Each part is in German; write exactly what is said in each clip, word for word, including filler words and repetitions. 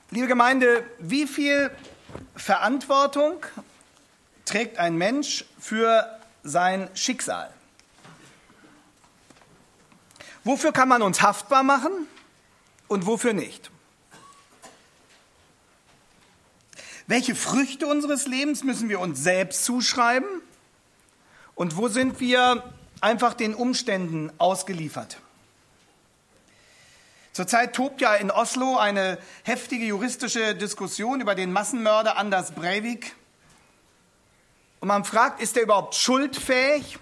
Liebe Gemeinde, wie viel Verantwortung trägt ein Mensch für sein Schicksal? Wofür kann man uns haftbar machen und wofür nicht? Welche Früchte unseres Lebens müssen wir uns selbst zuschreiben? Und wo sind wir einfach den Umständen ausgeliefert? Zurzeit tobt ja in Oslo eine heftige juristische Diskussion über den Massenmörder Anders Breivik. Und man fragt, ist er überhaupt schuldfähig?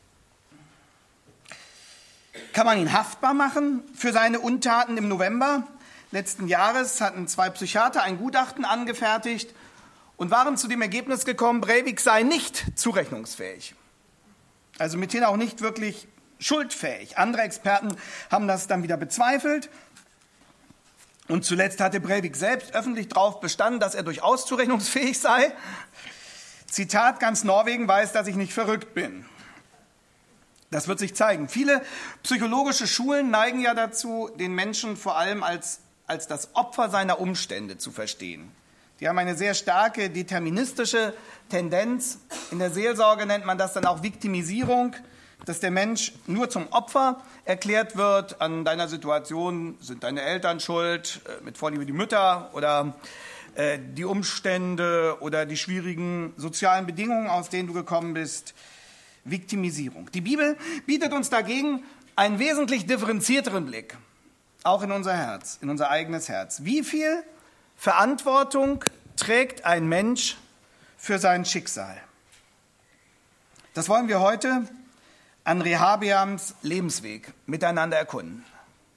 Kann man ihn haftbar machen für seine Untaten im November letzten Jahres? Hatten zwei Psychiater ein Gutachten angefertigt und waren zu dem Ergebnis gekommen, Breivik sei nicht zurechnungsfähig. Also mithin auch nicht wirklich schuldfähig. Andere Experten haben das dann wieder bezweifelt. Und zuletzt hatte Breivik selbst öffentlich darauf bestanden, dass er durchaus zurechnungsfähig sei. Zitat, ganz Norwegen weiß, dass ich nicht verrückt bin. Das wird sich zeigen. Viele psychologische Schulen neigen ja dazu, den Menschen vor allem als, als das Opfer seiner Umstände zu verstehen. Die haben eine sehr starke deterministische Tendenz. In der Seelsorge nennt man das dann auch Viktimisierung, dass der Mensch nur zum Opfer erklärt wird. An deiner Situation sind deine Eltern schuld, mit Vorliebe die Mütter oder äh, die Umstände oder die schwierigen sozialen Bedingungen, aus denen du gekommen bist. Viktimisierung. Die Bibel bietet uns dagegen einen wesentlich differenzierteren Blick, auch in unser Herz, in unser eigenes Herz. Wie viel Verantwortung trägt ein Mensch für sein Schicksal? Das wollen wir heute an Rehabeams Lebensweg miteinander erkunden.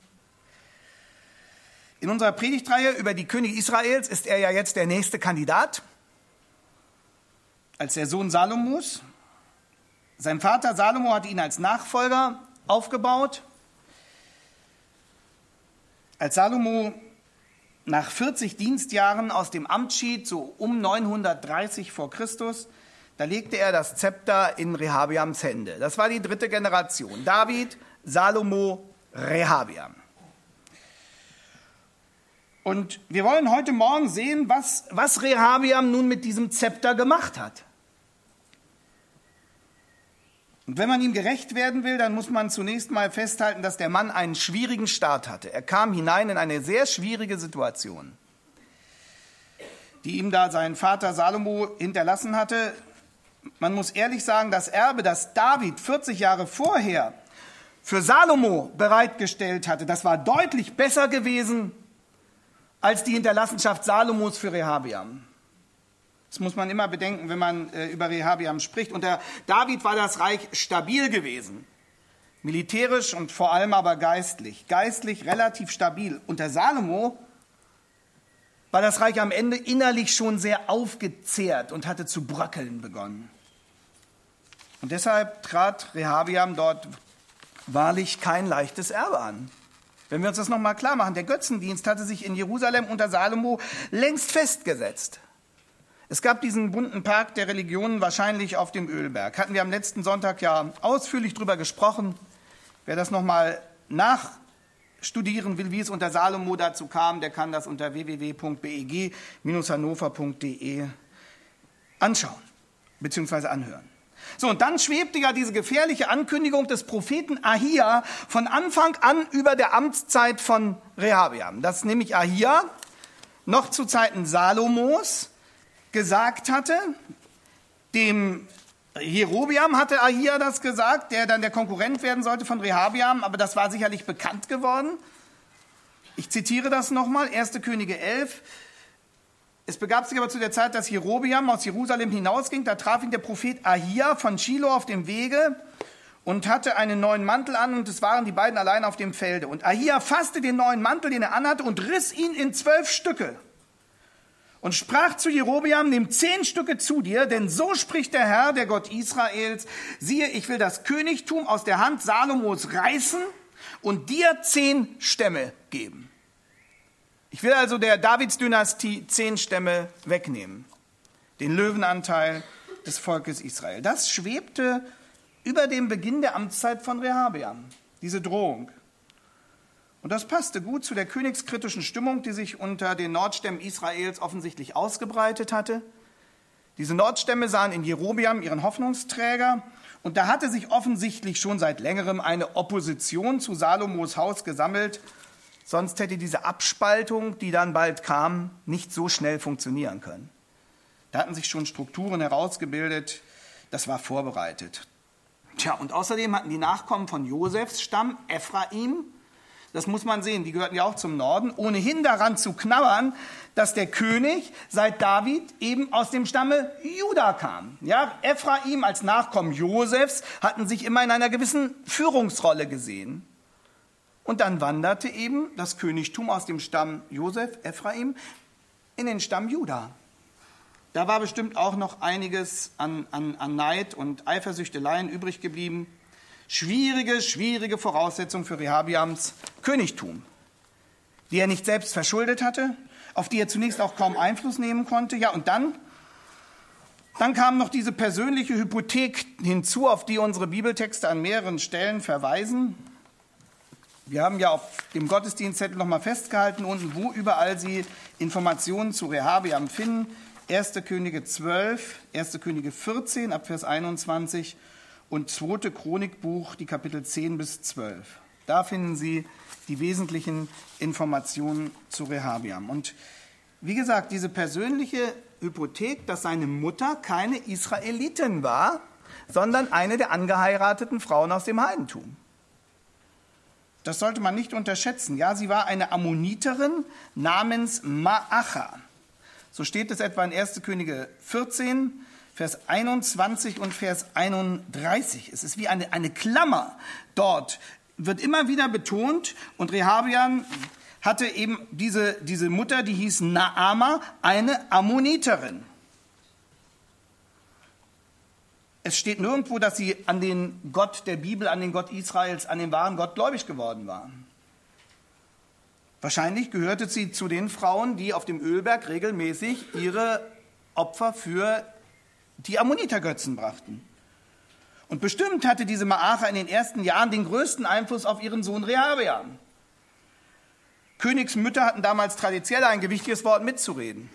In unserer Predigtreihe über die Könige Israels ist er ja jetzt der nächste Kandidat als der Sohn Salomos. Sein Vater Salomo hatte ihn als Nachfolger aufgebaut. Als Salomo nach vierzig Dienstjahren aus dem Amt schied, so um neunhundertdreißig vor Christus, da legte er das Zepter in Rehabeams Hände. Das war die dritte Generation. David, Salomo, Rehabeam. Und wir wollen heute Morgen sehen, was, was Rehabeam nun mit diesem Zepter gemacht hat. Und wenn man ihm gerecht werden will, dann muss man zunächst mal festhalten, dass der Mann einen schwierigen Start hatte. Er kam hinein in eine sehr schwierige Situation, die ihm da sein Vater Salomo hinterlassen hatte. Man muss ehrlich sagen, das Erbe, das David vierzig Jahre vorher für Salomo bereitgestellt hatte, das war deutlich besser gewesen als die Hinterlassenschaft Salomos für Rehabeam. Das muss man immer bedenken, wenn man äh, über Rehabeam spricht. Unter David war das Reich stabil gewesen, militärisch und vor allem aber geistlich. Geistlich relativ stabil. Unter Salomo war das Reich am Ende innerlich schon sehr aufgezehrt und hatte zu bröckeln begonnen. Und deshalb trat Rehabeam dort wahrlich kein leichtes Erbe an. Wenn wir uns das nochmal klar machen, der Götzendienst hatte sich in Jerusalem unter Salomo längst festgesetzt. Es gab diesen bunten Park der Religionen wahrscheinlich auf dem Ölberg. Hatten wir am letzten Sonntag ja ausführlich drüber gesprochen. Wer das nochmal nachstudieren will, wie es unter Salomo dazu kam, der kann das unter w w w punkt b e g Bindestrich hannover punkt d e anschauen bzw. anhören. So, und dann schwebte ja diese gefährliche Ankündigung des Propheten Ahia von Anfang an über der Amtszeit von Rehabeam. Dass nämlich Ahia noch zu Zeiten Salomos gesagt hatte, dem Jerobeam hatte Ahia das gesagt, der dann der Konkurrent werden sollte von Rehabeam, aber das war sicherlich bekannt geworden. Ich zitiere das nochmal, erste Könige elf. Es begab sich aber zu der Zeit, dass Jerobeam aus Jerusalem hinausging, da traf ihn der Prophet Ahia von Schilo auf dem Wege und hatte einen neuen Mantel an und es waren die beiden allein auf dem Felde. Und Ahia fasste den neuen Mantel, den er anhatte, und riss ihn in zwölf Stücke. Und sprach zu Jerobeam, nimm zehn Stücke zu dir, denn so spricht der Herr, der Gott Israels, siehe, ich will das Königtum aus der Hand Salomos reißen und dir zehn Stämme geben. Ich will also der Davidsdynastie zehn Stämme wegnehmen, den Löwenanteil des Volkes Israel. Das schwebte über dem Beginn der Amtszeit von Rehabeam, diese Drohung. Und das passte gut zu der königskritischen Stimmung, die sich unter den Nordstämmen Israels offensichtlich ausgebreitet hatte. Diese Nordstämme sahen in Jerobeam ihren Hoffnungsträger. Und da hatte sich offensichtlich schon seit längerem eine Opposition zu Salomos Haus gesammelt. Sonst hätte diese Abspaltung, die dann bald kam, nicht so schnell funktionieren können. Da hatten sich schon Strukturen herausgebildet. Das war vorbereitet. Tja, und außerdem hatten die Nachkommen von Josefs Stamm, Ephraim, das muss man sehen, die gehörten ja auch zum Norden, ohnehin daran zu knabbern, dass der König seit David eben aus dem Stamme Juda kam. Ja, Ephraim als Nachkommen Josefs hatten sich immer in einer gewissen Führungsrolle gesehen. Und dann wanderte eben das Königtum aus dem Stamm Josef, Ephraim, in den Stamm Juda. Da war bestimmt auch noch einiges an, an, an Neid und Eifersüchteleien übrig geblieben. Schwierige, schwierige Voraussetzung für Rehabiams Königtum, die er nicht selbst verschuldet hatte, auf die er zunächst auch kaum Einfluss nehmen konnte. Ja, und dann, dann kam noch diese persönliche Hypothek hinzu, auf die unsere Bibeltexte an mehreren Stellen verweisen. Wir haben ja auf dem Gottesdienstzettel nochmal festgehalten, unten, wo überall Sie Informationen zu Rehabiam finden. erste Könige zwölf, erste Könige vierzehn, ab Vers einundzwanzig und zweite Chronikbuch, die Kapitel zehn bis zwölf. Da finden Sie die wesentlichen Informationen zu Rehabiam. Und wie gesagt, diese persönliche Hypothek, dass seine Mutter keine Israelitin war, sondern eine der angeheirateten Frauen aus dem Heidentum. Das sollte man nicht unterschätzen. Ja, sie war eine Ammoniterin namens Maacha. So steht es etwa in erste Könige vierzehn, Vers einundzwanzig und Vers einunddreißig. Es ist wie eine, eine Klammer dort, wird immer wieder betont. Und Rehabiam hatte eben diese, diese Mutter, die hieß Naama, eine Ammoniterin. Es steht nirgendwo, dass sie an den Gott der Bibel, an den Gott Israels, an den wahren Gott gläubig geworden war. Wahrscheinlich gehörte sie zu den Frauen, die auf dem Ölberg regelmäßig ihre Opfer für die Ammonitergötzen brachten. Und bestimmt hatte diese Maacha in den ersten Jahren den größten Einfluss auf ihren Sohn Rehabiam. Königsmütter hatten damals traditionell ein gewichtiges Wort mitzureden.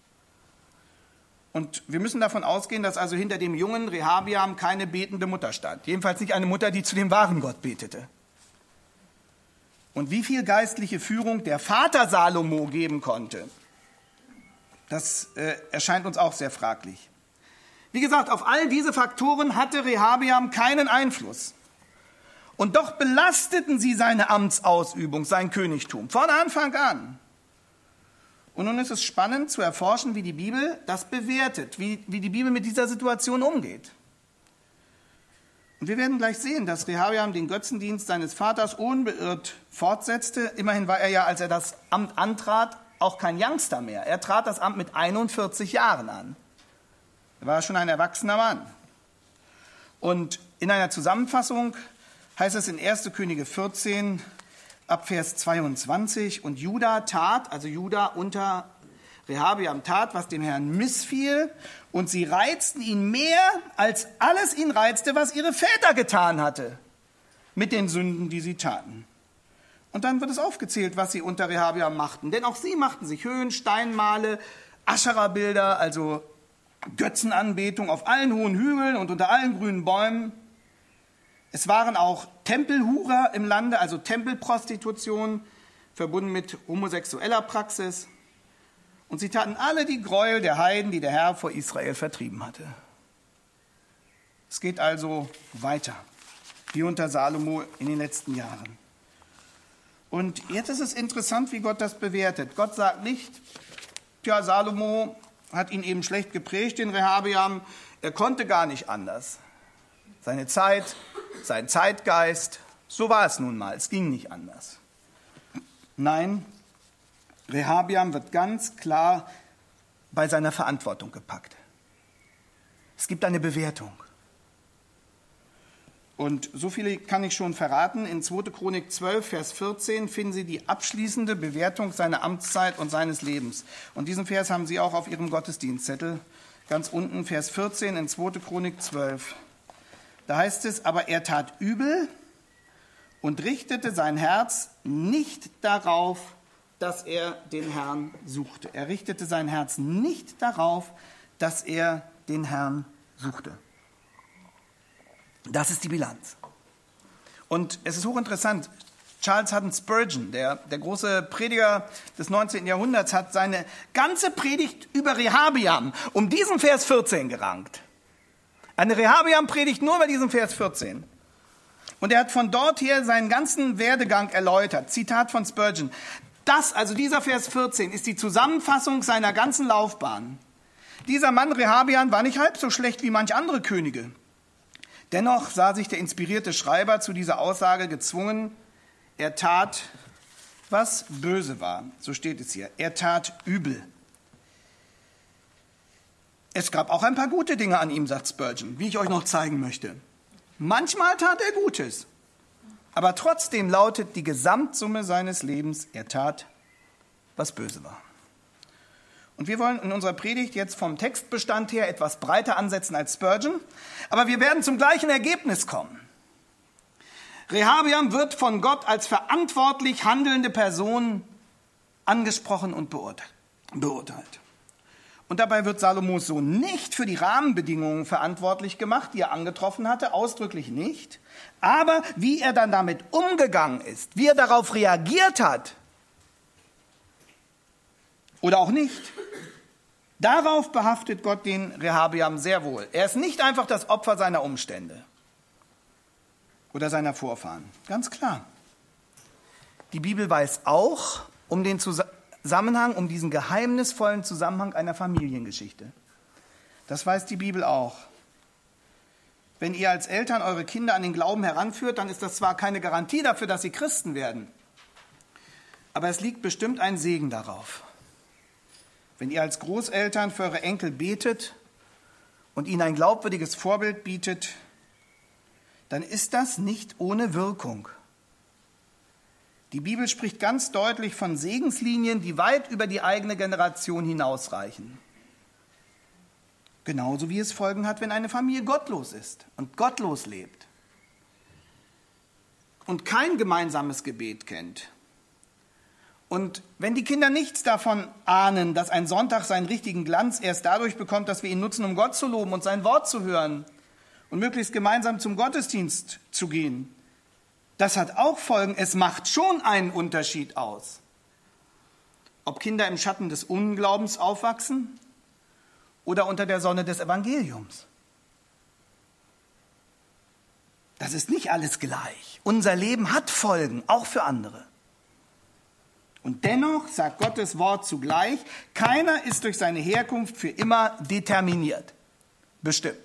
Und wir müssen davon ausgehen, dass also hinter dem jungen Rehabiam keine betende Mutter stand. Jedenfalls nicht eine Mutter, die zu dem wahren Gott betete. Und wie viel geistliche Führung der Vater Salomo geben konnte, das äh, erscheint uns auch sehr fraglich. Wie gesagt, auf all diese Faktoren hatte Rehabiam keinen Einfluss. Und doch belasteten sie seine Amtsausübung, sein Königtum, von Anfang an. Und nun ist es spannend zu erforschen, wie die Bibel das bewertet, wie, wie die Bibel mit dieser Situation umgeht. Und wir werden gleich sehen, dass Rehabiam den Götzendienst seines Vaters unbeirrt fortsetzte. Immerhin war er ja, als er das Amt antrat, auch kein Youngster mehr. Er trat das Amt mit einundvierzig Jahren an. Er war schon ein erwachsener Mann. Und in einer Zusammenfassung heißt es in erste Könige vierzehn, ab Vers zweiundzwanzig, und Juda tat, also Juda unter Rehabiam tat, was dem Herrn missfiel, und sie reizten ihn mehr, als alles ihn reizte, was ihre Väter getan hatte, mit den Sünden, die sie taten. Und dann wird es aufgezählt, was sie unter Rehabiam machten. Denn auch sie machten sich Höhen, Steinmale, Aschera-Bilder, also Götzenanbetung auf allen hohen Hügeln und unter allen grünen Bäumen. Es waren auch Tempelhurer im Lande, also Tempelprostitution, verbunden mit homosexueller Praxis. Und sie taten alle die Gräuel der Heiden, die der Herr vor Israel vertrieben hatte. Es geht also weiter, wie unter Salomo in den letzten Jahren. Und jetzt ist es interessant, wie Gott das bewertet. Gott sagt nicht, tja, Salomo hat ihn eben schlecht geprägt, den Rehabiam, er konnte gar nicht anders. Seine Zeit, sein Zeitgeist, so war es nun mal, es ging nicht anders. Nein, Rehabiam wird ganz klar bei seiner Verantwortung gepackt. Es gibt eine Bewertung. Und so viel kann ich schon verraten. In zweite Chronik zwölf, Vers vierzehn finden Sie die abschließende Bewertung seiner Amtszeit und seines Lebens. Und diesen Vers haben Sie auch auf Ihrem Gottesdienstzettel. Ganz unten, Vers vierzehn in zweite Chronik zwölf. Da heißt es, aber er tat übel und richtete sein Herz nicht darauf, dass er den Herrn suchte. Er richtete sein Herz nicht darauf, dass er den Herrn suchte. Das ist die Bilanz. Und es ist hochinteressant, Charles Haddon Spurgeon, der, der große Prediger des neunzehnten Jahrhunderts, hat seine ganze Predigt über Rehabiam um diesen Vers vierzehn gerankt. Eine Rehabiam-Predigt nur über diesen Vers vierzehn. Und er hat von dort her seinen ganzen Werdegang erläutert. Zitat von Spurgeon. Das, also dieser Vers vierzehn, ist die Zusammenfassung seiner ganzen Laufbahn. Dieser Mann Rehabiam war nicht halb so schlecht wie manch andere Könige. Dennoch sah sich der inspirierte Schreiber zu dieser Aussage gezwungen, er tat, was böse war. So steht es hier. Er tat übel. Es gab auch ein paar gute Dinge an ihm, sagt Spurgeon, wie ich euch noch zeigen möchte. Manchmal tat er Gutes, aber trotzdem lautet die Gesamtsumme seines Lebens, er tat, was böse war. Und wir wollen in unserer Predigt jetzt vom Textbestand her etwas breiter ansetzen als Spurgeon, aber wir werden zum gleichen Ergebnis kommen. Rehabiam wird von Gott als verantwortlich handelnde Person angesprochen und beurteilt. Und dabei wird Salomos Sohn nicht für die Rahmenbedingungen verantwortlich gemacht, die er angetroffen hatte, ausdrücklich nicht. Aber wie er dann damit umgegangen ist, wie er darauf reagiert hat oder auch nicht, darauf behaftet Gott den Rehabiam sehr wohl. Er ist nicht einfach das Opfer seiner Umstände oder seiner Vorfahren. Ganz klar. Die Bibel weiß auch um den Zusammenhang, um diesen geheimnisvollen Zusammenhang einer Familiengeschichte. Das weiß die Bibel auch. Wenn ihr als Eltern eure Kinder an den Glauben heranführt, dann ist das zwar keine Garantie dafür, dass sie Christen werden, aber es liegt bestimmt ein Segen darauf. Wenn ihr als Großeltern für eure Enkel betet und ihnen ein glaubwürdiges Vorbild bietet, dann ist das nicht ohne Wirkung. Die Bibel spricht ganz deutlich von Segenslinien, die weit über die eigene Generation hinausreichen. Genauso wie es Folgen hat, wenn eine Familie gottlos ist und gottlos lebt und kein gemeinsames Gebet kennt. Und wenn die Kinder nichts davon ahnen, dass ein Sonntag seinen richtigen Glanz erst dadurch bekommt, dass wir ihn nutzen, um Gott zu loben und sein Wort zu hören und möglichst gemeinsam zum Gottesdienst zu gehen, das hat auch Folgen. Es macht schon einen Unterschied aus, ob Kinder im Schatten des Unglaubens aufwachsen oder unter der Sonne des Evangeliums. Das ist nicht alles gleich. Unser Leben hat Folgen, auch für andere. Und dennoch sagt Gottes Wort zugleich, keiner ist durch seine Herkunft für immer determiniert, bestimmt.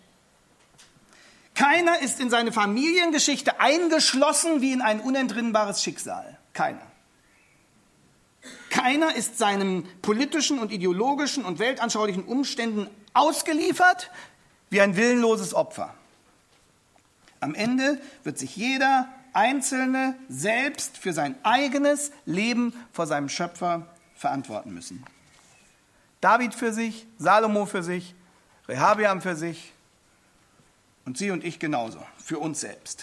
Keiner ist in seine Familiengeschichte eingeschlossen wie in ein unentrinnbares Schicksal. Keiner. Keiner ist seinen politischen und ideologischen und weltanschaulichen Umständen ausgeliefert wie ein willenloses Opfer. Am Ende wird sich jeder Einzelne selbst für sein eigenes Leben vor seinem Schöpfer verantworten müssen. David für sich, Salomo für sich, Rehabiam für sich und Sie und ich genauso, für uns selbst.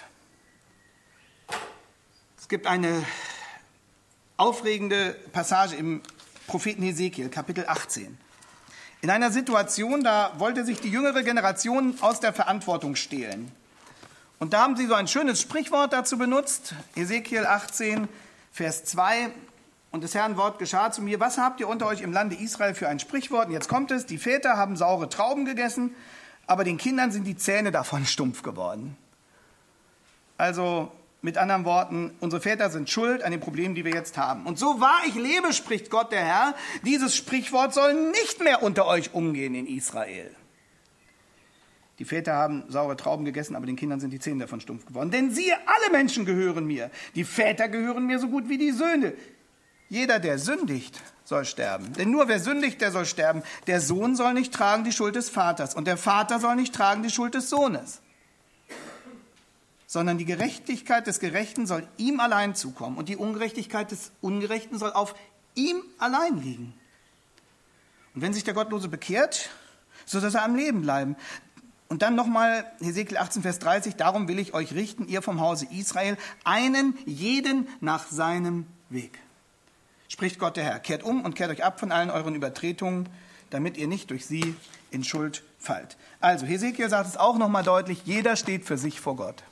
Es gibt eine aufregende Passage im Propheten Hesekiel, Kapitel achtzehn. In einer Situation, da wollte sich die jüngere Generation aus der Verantwortung stehlen. Und da haben sie so ein schönes Sprichwort dazu benutzt, Hesekiel achtzehn, Vers zwei. Und des Herrn Wort geschah zu mir, was habt ihr unter euch im Lande Israel für ein Sprichwort? Und jetzt kommt es, die Väter haben saure Trauben gegessen, aber den Kindern sind die Zähne davon stumpf geworden. Also mit anderen Worten, unsere Väter sind schuld an den Problemen, die wir jetzt haben. Und so wahr ich lebe, spricht Gott der Herr, dieses Sprichwort soll nicht mehr unter euch umgehen in Israel. Die Väter haben saure Trauben gegessen, aber den Kindern sind die Zähne davon stumpf geworden. Denn siehe, alle Menschen gehören mir. Die Väter gehören mir so gut wie die Söhne. Jeder, der sündigt, soll sterben. Denn nur wer sündigt, der soll sterben. Der Sohn soll nicht tragen die Schuld des Vaters und der Vater soll nicht tragen die Schuld des Sohnes. Sondern die Gerechtigkeit des Gerechten soll ihm allein zukommen und die Ungerechtigkeit des Ungerechten soll auf ihm allein liegen. Und wenn sich der Gottlose bekehrt, so soll er am Leben bleiben. Und dann nochmal Hesekiel achtzehn, Vers dreißig, darum will ich euch richten, ihr vom Hause Israel, einen jeden nach seinem Weg. Spricht Gott der Herr, kehrt um und kehrt euch ab von allen euren Übertretungen, damit ihr nicht durch sie in Schuld fallt. Also Hesekiel sagt es auch nochmal deutlich, jeder steht für sich vor Gott.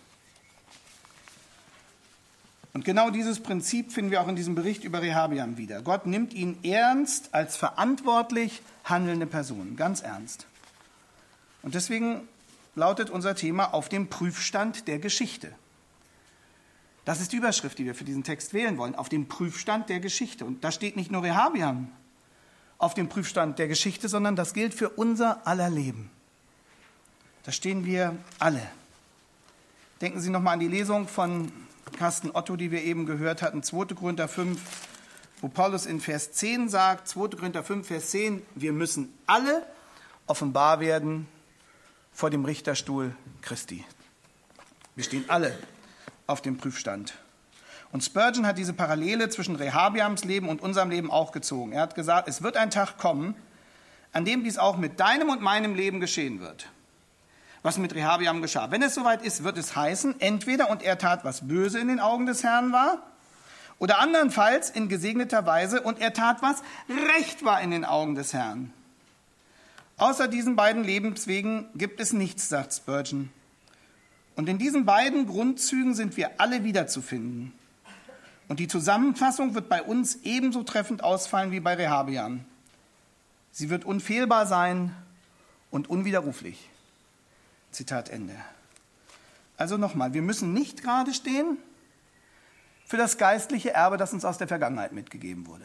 Und genau dieses Prinzip finden wir auch in diesem Bericht über Rehabiam wieder. Gott nimmt ihn ernst als verantwortlich handelnde Person, ganz ernst. Und deswegen lautet unser Thema auf dem Prüfstand der Geschichte. Das ist die Überschrift, die wir für diesen Text wählen wollen, auf dem Prüfstand der Geschichte. Und da steht nicht nur Rehabiam auf dem Prüfstand der Geschichte, sondern das gilt für unser aller Leben. Da stehen wir alle. Denken Sie nochmal an die Lesung von Carsten Otto, die wir eben gehört hatten, zweiter Korinther fünf, wo Paulus in Vers zehn sagt, zweiter Korinther fünf, Vers zehn, wir müssen alle offenbar werden vor dem Richterstuhl Christi. Wir stehen alle auf dem Prüfstand. Und Spurgeon hat diese Parallele zwischen Rehabiams Leben und unserem Leben auch gezogen. Er hat gesagt, es wird ein Tag kommen, an dem dies auch mit deinem und meinem Leben geschehen wird, was mit Rehabiam geschah. Wenn es soweit ist, wird es heißen, entweder und er tat, was böse in den Augen des Herrn war, oder andernfalls in gesegneter Weise und er tat, was recht war in den Augen des Herrn. Außer diesen beiden Lebenswegen gibt es nichts, sagt Spurgeon. Und in diesen beiden Grundzügen sind wir alle wiederzufinden. Und die Zusammenfassung wird bei uns ebenso treffend ausfallen wie bei Rehabiam. Sie wird unfehlbar sein und unwiderruflich. Zitat Ende. Also nochmal, wir müssen nicht gerade stehen für das geistliche Erbe, das uns aus der Vergangenheit mitgegeben wurde.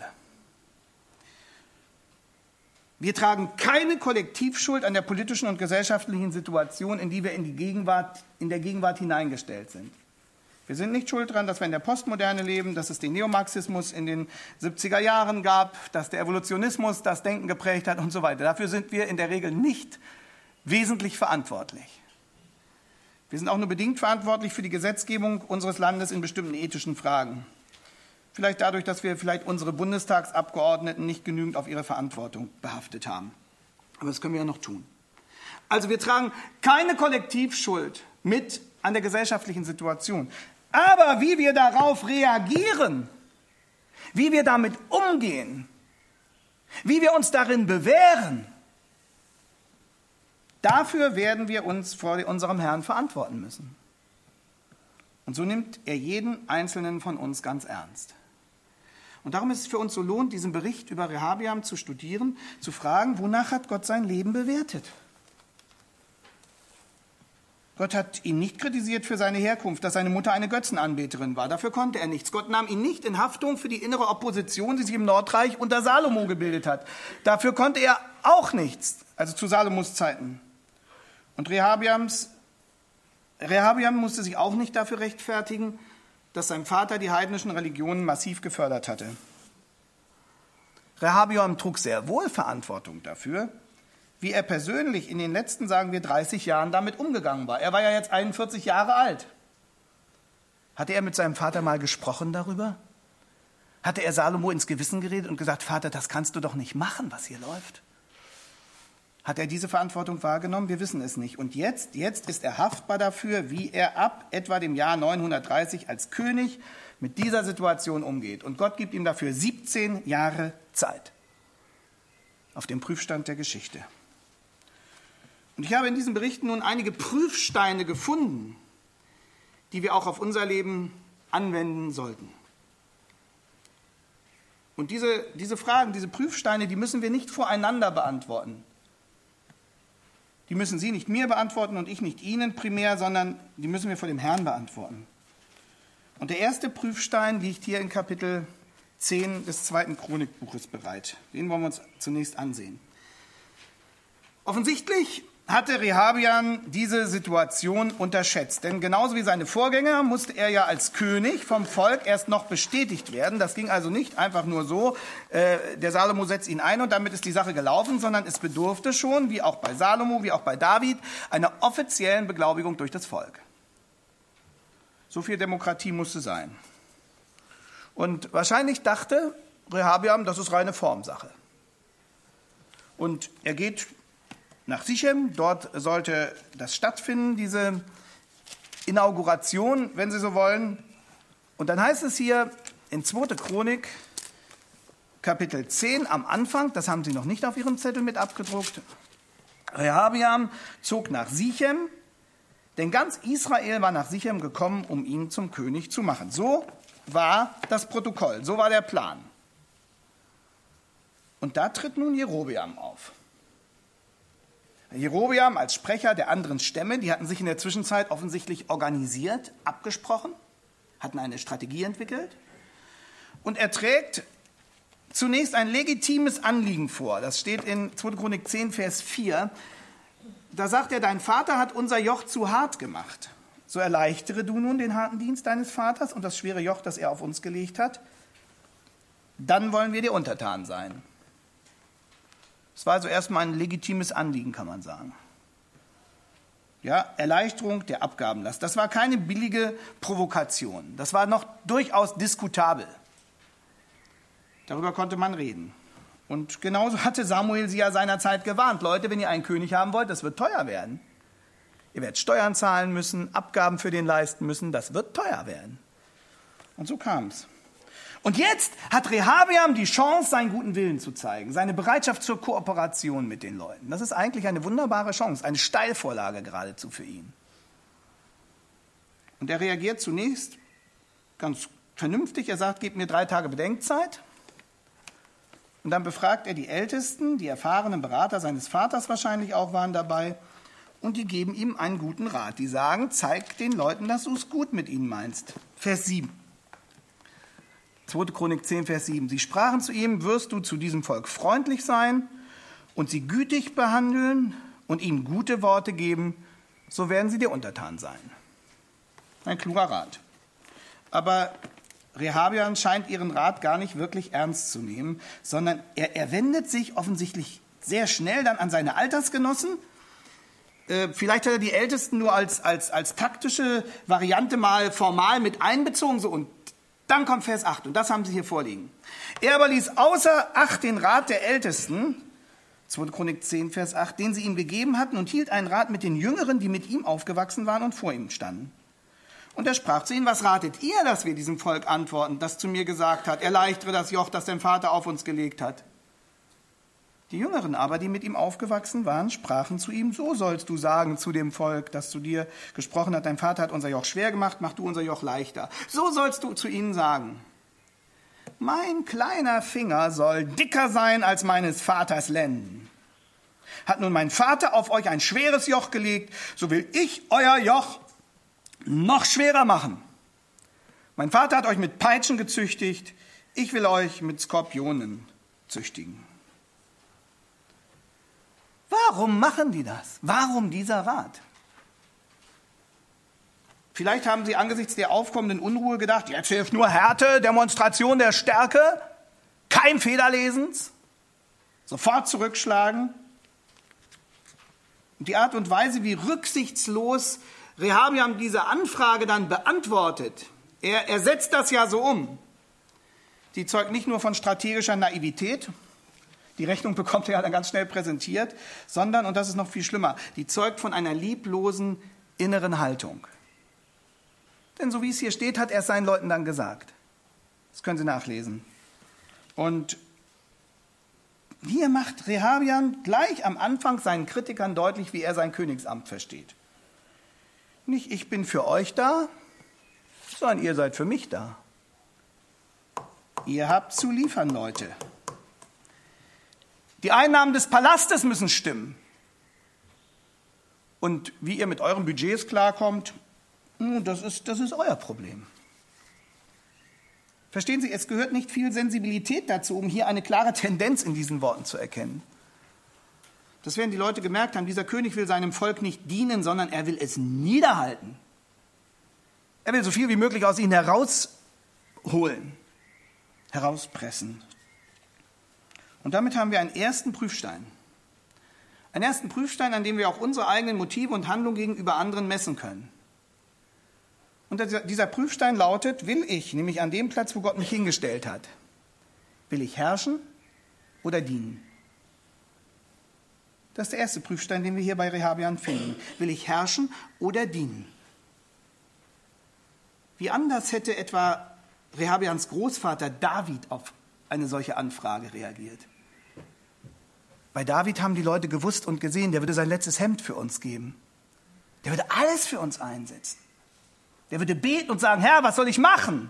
Wir tragen keine Kollektivschuld an der politischen und gesellschaftlichen Situation, in die wir in, die Gegenwart, in der Gegenwart hineingestellt sind. Wir sind nicht schuld daran, dass wir in der Postmoderne leben, dass es den Neomarxismus in den siebziger Jahren gab, dass der Evolutionismus das Denken geprägt hat und so weiter. Dafür sind wir in der Regel nicht wesentlich verantwortlich. Wir sind auch nur bedingt verantwortlich für die Gesetzgebung unseres Landes in bestimmten ethischen Fragen. Vielleicht dadurch, dass wir vielleicht unsere Bundestagsabgeordneten nicht genügend auf ihre Verantwortung behaftet haben. Aber das können wir ja noch tun. Also wir tragen keine Kollektivschuld mit an der gesellschaftlichen Situation. Aber wie wir darauf reagieren, wie wir damit umgehen, wie wir uns darin bewähren, dafür werden wir uns vor unserem Herrn verantworten müssen. Und so nimmt er jeden Einzelnen von uns ganz ernst. Und darum ist es für uns so lohnt, diesen Bericht über Rehabiam zu studieren, zu fragen, wonach hat Gott sein Leben bewertet? Gott hat ihn nicht kritisiert für seine Herkunft, dass seine Mutter eine Götzenanbeterin war. Dafür konnte er nichts. Gott nahm ihn nicht in Haftung für die innere Opposition, die sich im Nordreich unter Salomo gebildet hat. Dafür konnte er auch nichts, also zu Salomos Zeiten. Und Rehabiams, Rehabiam musste sich auch nicht dafür rechtfertigen, dass sein Vater die heidnischen Religionen massiv gefördert hatte. Rehabiam trug sehr wohl Verantwortung dafür, wie er persönlich in den letzten, sagen wir, dreißig Jahren damit umgegangen war. Er war ja jetzt einundvierzig Jahre alt. Hatte er mit seinem Vater mal gesprochen darüber? Hatte er Salomo ins Gewissen geredet und gesagt, Vater, das kannst du doch nicht machen, was hier läuft? Hat er diese Verantwortung wahrgenommen? Wir wissen es nicht. Und jetzt, jetzt ist er haftbar dafür, wie er ab etwa dem Jahr neunhundertdreißig als König mit dieser Situation umgeht. Und Gott gibt ihm dafür siebzehn Jahre Zeit auf dem Prüfstand der Geschichte. Und ich habe in diesen Berichten nun einige Prüfsteine gefunden, die wir auch auf unser Leben anwenden sollten. Und diese, diese Fragen, diese Prüfsteine, die müssen wir nicht voreinander beantworten. Die müssen Sie nicht mir beantworten und ich nicht Ihnen primär, sondern die müssen wir vor dem Herrn beantworten. Und der erste Prüfstein liegt hier in Kapitel zehn des zweiten Chronikbuches bereit. Den wollen wir uns zunächst ansehen. Offensichtlich hatte Rehabiam diese Situation unterschätzt. Denn genauso wie seine Vorgänger musste er ja als König vom Volk erst noch bestätigt werden. Das ging also nicht einfach nur so, äh, der Salomo setzt ihn ein und damit ist die Sache gelaufen, sondern es bedurfte schon, wie auch bei Salomo, wie auch bei David, einer offiziellen Beglaubigung durch das Volk. So viel Demokratie musste sein. Und wahrscheinlich dachte Rehabiam, das ist reine Formsache. Und er geht nach Sichem. Dort sollte das stattfinden, diese Inauguration, wenn Sie so wollen. Und dann heißt es hier in zweiter Chronik, Kapitel zehn am Anfang, das haben Sie noch nicht auf Ihrem Zettel mit abgedruckt, Rehabeam zog nach Sichem, denn ganz Israel war nach Sichem gekommen, um ihn zum König zu machen. So war das Protokoll, so war der Plan. Und da tritt nun Jerobeam auf. Jerobeam als Sprecher der anderen Stämme, die hatten sich in der Zwischenzeit offensichtlich organisiert, abgesprochen, hatten eine Strategie entwickelt. Und er trägt zunächst ein legitimes Anliegen vor. Das steht in zweiter Chronik zehn, Vers vier. Da sagt er, dein Vater hat unser Joch zu hart gemacht. So erleichtere du nun den harten Dienst deines Vaters und das schwere Joch, das er auf uns gelegt hat. Dann wollen wir dir untertan sein. Das war also erstmal ein legitimes Anliegen, kann man sagen. Ja, Erleichterung der Abgabenlast. Das war keine billige Provokation. Das war noch durchaus diskutabel. Darüber konnte man reden. Und genauso hatte Samuel sie ja seinerzeit gewarnt. Leute, wenn ihr einen König haben wollt, das wird teuer werden. Ihr werdet Steuern zahlen müssen, Abgaben für den leisten müssen. Das wird teuer werden. Und so kam es. Und jetzt hat Rehabeam die Chance, seinen guten Willen zu zeigen, seine Bereitschaft zur Kooperation mit den Leuten. Das ist eigentlich eine wunderbare Chance, eine Steilvorlage geradezu für ihn. Und er reagiert zunächst ganz vernünftig. Er sagt, gebt mir drei Tage Bedenkzeit. Und dann befragt er die Ältesten, die erfahrenen Berater seines Vaters wahrscheinlich auch waren dabei. Und die geben ihm einen guten Rat. Die sagen, zeig den Leuten, dass du es gut mit ihnen meinst. Vers sieben. zweiter Chronik zehn, Vers sieben. Sie sprachen zu ihm, wirst du zu diesem Volk freundlich sein und sie gütig behandeln und ihnen gute Worte geben, so werden sie dir untertan sein. Ein kluger Rat. Aber Rehabeam scheint ihren Rat gar nicht wirklich ernst zu nehmen, sondern er, er wendet sich offensichtlich sehr schnell dann an seine Altersgenossen. Äh, vielleicht hat er die Ältesten nur als, als, als taktische Variante mal formal mit einbezogen, so und dann kommt Vers acht, und das haben Sie hier vorliegen. Er aber ließ außer Acht den Rat der Ältesten, zweiter Chronik zehn, Vers acht, den sie ihm gegeben hatten, und hielt einen Rat mit den Jüngeren, die mit ihm aufgewachsen waren und vor ihm standen. Und er sprach zu ihnen, was ratet ihr, dass wir diesem Volk antworten, das zu mir gesagt hat, erleichtere das Joch, das dein Vater auf uns gelegt hat? Die Jüngeren aber, die mit ihm aufgewachsen waren, sprachen zu ihm, so sollst du sagen zu dem Volk, das zu dir gesprochen hat, dein Vater hat unser Joch schwer gemacht, mach du unser Joch leichter. So sollst du zu ihnen sagen, mein kleiner Finger soll dicker sein als meines Vaters Lenden. Hat nun mein Vater auf euch ein schweres Joch gelegt, so will ich euer Joch noch schwerer machen. Mein Vater hat euch mit Peitschen gezüchtigt, ich will euch mit Skorpionen züchtigen. Warum machen die das? Warum dieser Rat? Vielleicht haben sie angesichts der aufkommenden Unruhe gedacht, jetzt hilft nur Härte, Demonstration der Stärke, kein Federlesens, sofort zurückschlagen. Und die Art und Weise, wie rücksichtslos Rehabeam diese Anfrage dann beantwortet, er, er setzt das ja so um, die zeugt nicht nur von strategischer Naivität, die Rechnung bekommt er ja dann ganz schnell präsentiert, sondern, und das ist noch viel schlimmer, die zeugt von einer lieblosen inneren Haltung. Denn so wie es hier steht, hat er es seinen Leuten dann gesagt. Das können Sie nachlesen. Und hier macht Rehabeam gleich am Anfang seinen Kritikern deutlich, wie er sein Königsamt versteht. Nicht ich bin für euch da, sondern ihr seid für mich da. Ihr habt zu liefern, Leute. Die Einnahmen des Palastes müssen stimmen. Und wie ihr mit euren Budgets klarkommt, das ist, das ist euer Problem. Verstehen Sie, es gehört nicht viel Sensibilität dazu, um hier eine klare Tendenz in diesen Worten zu erkennen. Das werden die Leute gemerkt haben, dieser König will seinem Volk nicht dienen, sondern er will es niederhalten. Er will so viel wie möglich aus ihnen herausholen, herauspressen. Und damit haben wir einen ersten Prüfstein. Einen ersten Prüfstein, an dem wir auch unsere eigenen Motive und Handlungen gegenüber anderen messen können. Und dieser Prüfstein lautet, will ich, nämlich an dem Platz, wo Gott mich hingestellt hat, will ich herrschen oder dienen? Das ist der erste Prüfstein, den wir hier bei Rehabeam finden. Will ich herrschen oder dienen? Wie anders hätte etwa Rehabeams Großvater David auf eine solche Anfrage reagiert? Bei David haben die Leute gewusst und gesehen, der würde sein letztes Hemd für uns geben. Der würde alles für uns einsetzen. Der würde beten und sagen, Herr, was soll ich machen?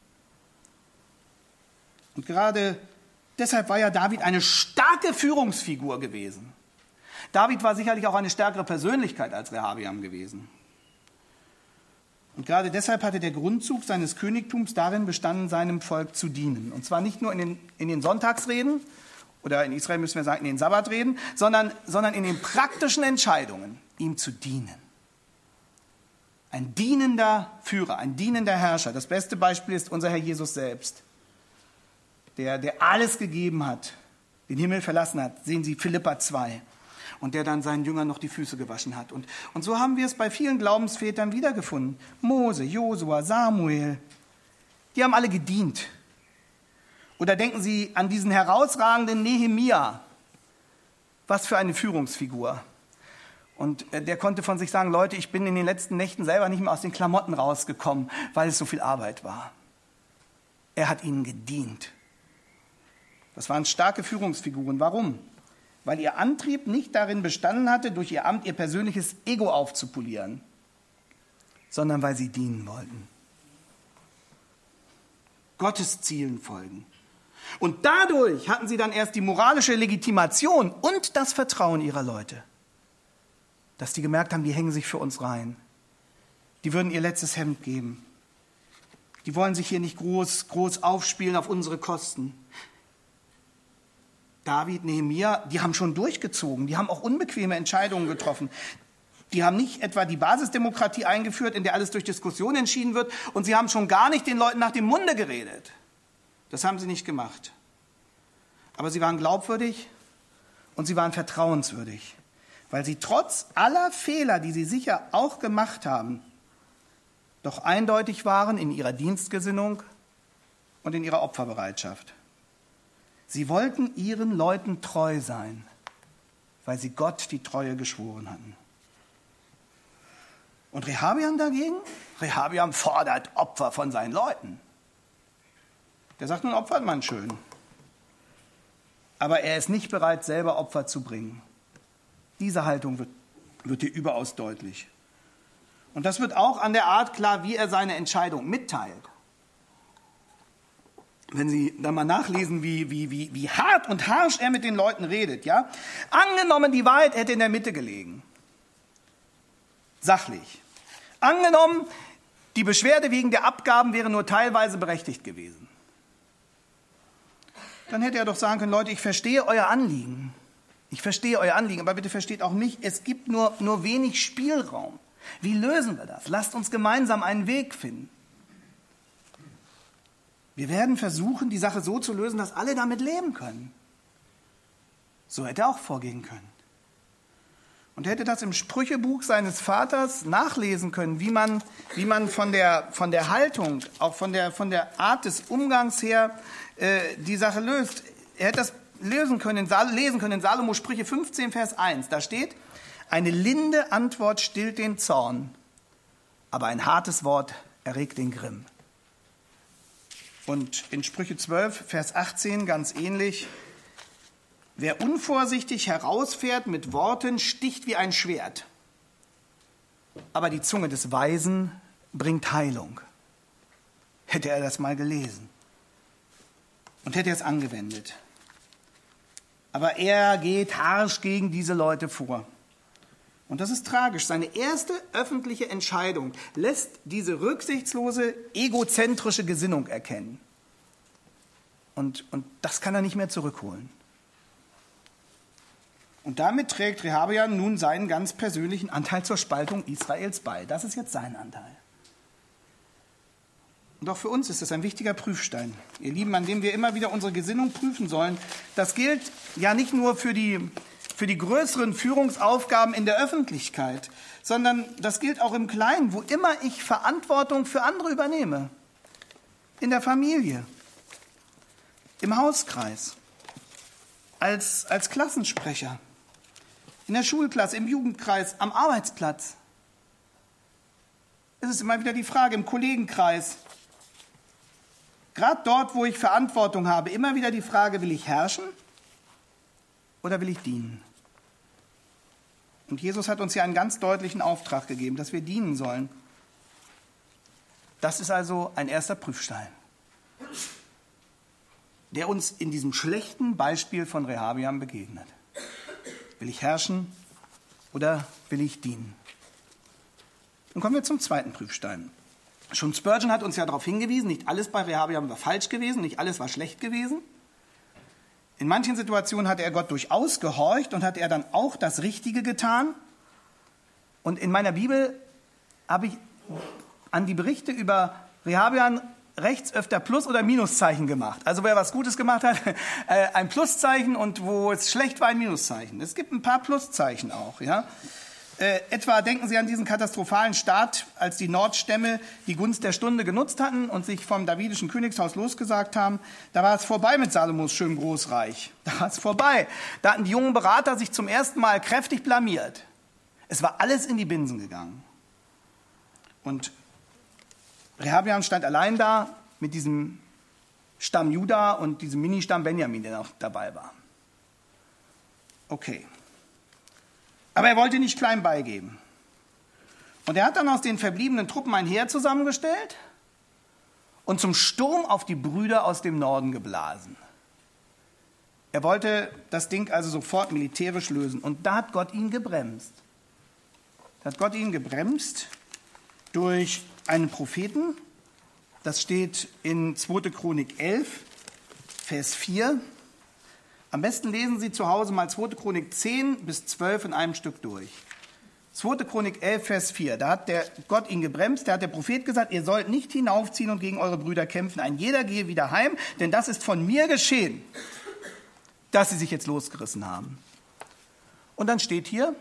Und gerade deshalb war ja David eine starke Führungsfigur gewesen. David war sicherlich auch eine stärkere Persönlichkeit als Rehabeam gewesen. Und gerade deshalb hatte der Grundzug seines Königtums darin bestanden, seinem Volk zu dienen. Und zwar nicht nur in den, in den Sonntagsreden, oder in Israel müssen wir sagen, in den Sabbatreden, sondern, sondern in den praktischen Entscheidungen, ihm zu dienen. Ein dienender Führer, ein dienender Herrscher. Das beste Beispiel ist unser Herr Jesus selbst, der, der alles gegeben hat, den Himmel verlassen hat. Sehen Sie Philipper zwei. Und der dann seinen Jüngern noch die Füße gewaschen hat. Und, und so haben wir es bei vielen Glaubensvätern wiedergefunden. Mose, Josua, Samuel, die haben alle gedient. Oder denken Sie an diesen herausragenden Nehemia. Was für eine Führungsfigur. Und der konnte von sich sagen, Leute, ich bin in den letzten Nächten selber nicht mehr aus den Klamotten rausgekommen, weil es so viel Arbeit war. Er hat ihnen gedient. Das waren starke Führungsfiguren. Warum? Weil ihr Antrieb nicht darin bestanden hatte, durch ihr Amt ihr persönliches Ego aufzupolieren, sondern weil sie dienen wollten. Gottes Zielen folgen. Und dadurch hatten sie dann erst die moralische Legitimation und das Vertrauen ihrer Leute. Dass die gemerkt haben, die hängen sich für uns rein. Die würden ihr letztes Hemd geben. Die wollen sich hier nicht groß, groß aufspielen auf unsere Kosten. David, Nehemia, die haben schon durchgezogen. Die haben auch unbequeme Entscheidungen getroffen. Die haben nicht etwa die Basisdemokratie eingeführt, in der alles durch Diskussion entschieden wird. Und sie haben schon gar nicht den Leuten nach dem Munde geredet. Das haben sie nicht gemacht. Aber sie waren glaubwürdig und sie waren vertrauenswürdig. Weil sie trotz aller Fehler, die sie sicher auch gemacht haben, doch eindeutig waren in ihrer Dienstgesinnung und in ihrer Opferbereitschaft. Sie wollten ihren Leuten treu sein, weil sie Gott die Treue geschworen hatten. Und Rehabeam dagegen? Rehabeam fordert Opfer von seinen Leuten. Der sagt, nun opfert man schön. Aber er ist nicht bereit, selber Opfer zu bringen. Diese Haltung wird, wird hier überaus deutlich. Und das wird auch an der Art klar, wie er seine Entscheidung mitteilt. Wenn Sie dann mal nachlesen, wie, wie, wie, wie hart und harsch er mit den Leuten redet. Ja? Angenommen, die Wahrheit hätte in der Mitte gelegen. Sachlich. Angenommen, die Beschwerde wegen der Abgaben wäre nur teilweise berechtigt gewesen. Dann hätte er doch sagen können, Leute, ich verstehe euer Anliegen. Ich verstehe euer Anliegen, aber bitte versteht auch mich, es gibt nur, nur wenig Spielraum. Wie lösen wir das? Lasst uns gemeinsam einen Weg finden. Wir werden versuchen, die Sache so zu lösen, dass alle damit leben können. So hätte er auch vorgehen können. Und er hätte das im Sprüchebuch seines Vaters nachlesen können, wie man, wie man von der, von der Haltung, auch von der, von der Art des Umgangs her äh, die Sache löst. Er hätte das lesen können, lesen können in Salomo Sprüche fünfzehn, Vers eins. Da steht, eine linde Antwort stillt den Zorn, aber ein hartes Wort erregt den Grimm. Und in Sprüche zwölf, Vers achtzehn ganz ähnlich, wer unvorsichtig herausfährt mit Worten, sticht wie ein Schwert. Aber die Zunge des Weisen bringt Heilung. Hätte er das mal gelesen und hätte er es angewendet. Aber er geht harsch gegen diese Leute vor. Und das ist tragisch. Seine erste öffentliche Entscheidung lässt diese rücksichtslose, egozentrische Gesinnung erkennen. Und, und das kann er nicht mehr zurückholen. Und damit trägt Rehabeam nun seinen ganz persönlichen Anteil zur Spaltung Israels bei. Das ist jetzt sein Anteil. Und auch für uns ist das ein wichtiger Prüfstein, ihr Lieben, an dem wir immer wieder unsere Gesinnung prüfen sollen. Das gilt ja nicht nur für die, für die größeren Führungsaufgaben in der Öffentlichkeit, sondern das gilt auch im Kleinen, wo immer ich Verantwortung für andere übernehme. In der Familie, im Hauskreis, als, als Klassensprecher, in der Schulklasse, im Jugendkreis, am Arbeitsplatz. Es ist immer wieder die Frage im Kollegenkreis. Gerade dort, wo ich Verantwortung habe, immer wieder die Frage, will ich herrschen oder will ich dienen? Und Jesus hat uns hier einen ganz deutlichen Auftrag gegeben, dass wir dienen sollen. Das ist also ein erster Prüfstein, der uns in diesem schlechten Beispiel von Rehabiam begegnet. Will ich herrschen oder will ich dienen? Dann kommen wir zum zweiten Prüfstein. Schon Spurgeon hat uns ja darauf hingewiesen, nicht alles bei Rehabiam war falsch gewesen, nicht alles war schlecht gewesen. In manchen Situationen hat er Gott durchaus gehorcht und hat er dann auch das Richtige getan. Und in meiner Bibel habe ich an die Berichte über Rehabiam rechts öfter Plus- oder Minuszeichen gemacht. Also wer was Gutes gemacht hat, ein Pluszeichen, und wo es schlecht war, ein Minuszeichen. Es gibt ein paar Pluszeichen auch. Ja? Äh, etwa denken Sie an diesen katastrophalen Start, als die Nordstämme die Gunst der Stunde genutzt hatten und sich vom davidischen Königshaus losgesagt haben. Da war es vorbei mit Salomos schönem Großreich. Da war es vorbei. Da hatten die jungen Berater sich zum ersten Mal kräftig blamiert. Es war alles in die Binsen gegangen. Und Rehabiam stand allein da mit diesem Stamm Juda und diesem Ministamm Benjamin, der noch dabei war. Okay. Aber er wollte nicht klein beigeben. Und er hat dann aus den verbliebenen Truppen ein Heer zusammengestellt und zum Sturm auf die Brüder aus dem Norden geblasen. Er wollte das Ding also sofort militärisch lösen. Und da hat Gott ihn gebremst. Da hat Gott ihn gebremst durch einen Propheten. Das steht in zweiter Chronik elf, Vers vier. Am besten lesen Sie zu Hause mal zweiter Chronik zehn bis zwölf in einem Stück durch. zweiter Chronik elf, Vers vier. Da hat der Gott ihn gebremst. Da hat der Prophet gesagt, ihr sollt nicht hinaufziehen und gegen eure Brüder kämpfen. Ein jeder gehe wieder heim, denn das ist von mir geschehen, dass sie sich jetzt losgerissen haben. Und dann steht hier,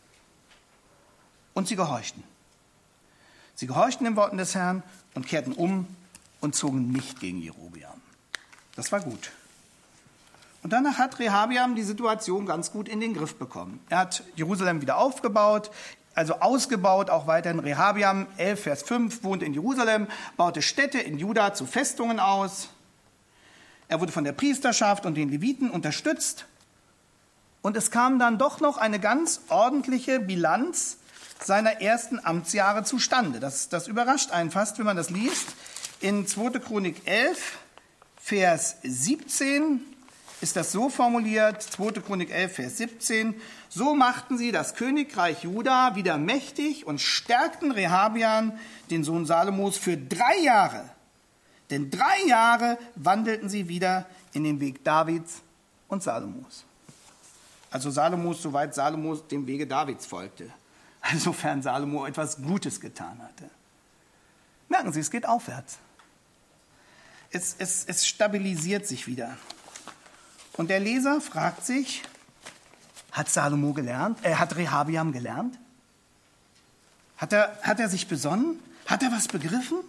und sie gehorchten. Sie gehorchten den Worten des Herrn und kehrten um und zogen nicht gegen Jerobeam. Das war gut. Und danach hat Rehabiam die Situation ganz gut in den Griff bekommen. Er hat Jerusalem wieder aufgebaut, also ausgebaut, auch weiterhin. Rehabiam elf, Vers fünf, wohnte in Jerusalem, baute Städte in Juda zu Festungen aus. Er wurde von der Priesterschaft und den Leviten unterstützt. Und es kam dann doch noch eine ganz ordentliche Bilanz seiner ersten Amtsjahre zustande. Das, das überrascht einen fast, wenn man das liest. In zweiter Chronik elf, Vers siebzehn ist das so formuliert, zweiter Chronik elf, Vers siebzehn. So machten sie das Königreich Juda wieder mächtig und stärkten Rehabiam, den Sohn Salomos, für drei Jahre. Denn drei Jahre wandelten sie wieder in den Weg Davids und Salomos. Also Salomos, soweit Salomos dem Wege Davids folgte. Insofern Salomo etwas Gutes getan hatte. Merken Sie, es geht aufwärts. Es, es, es stabilisiert sich wieder. Und der Leser fragt sich, hat Salomo gelernt? Äh, hat Rehabiam gelernt? Hat er, hat er sich besonnen? Hat er was begriffen?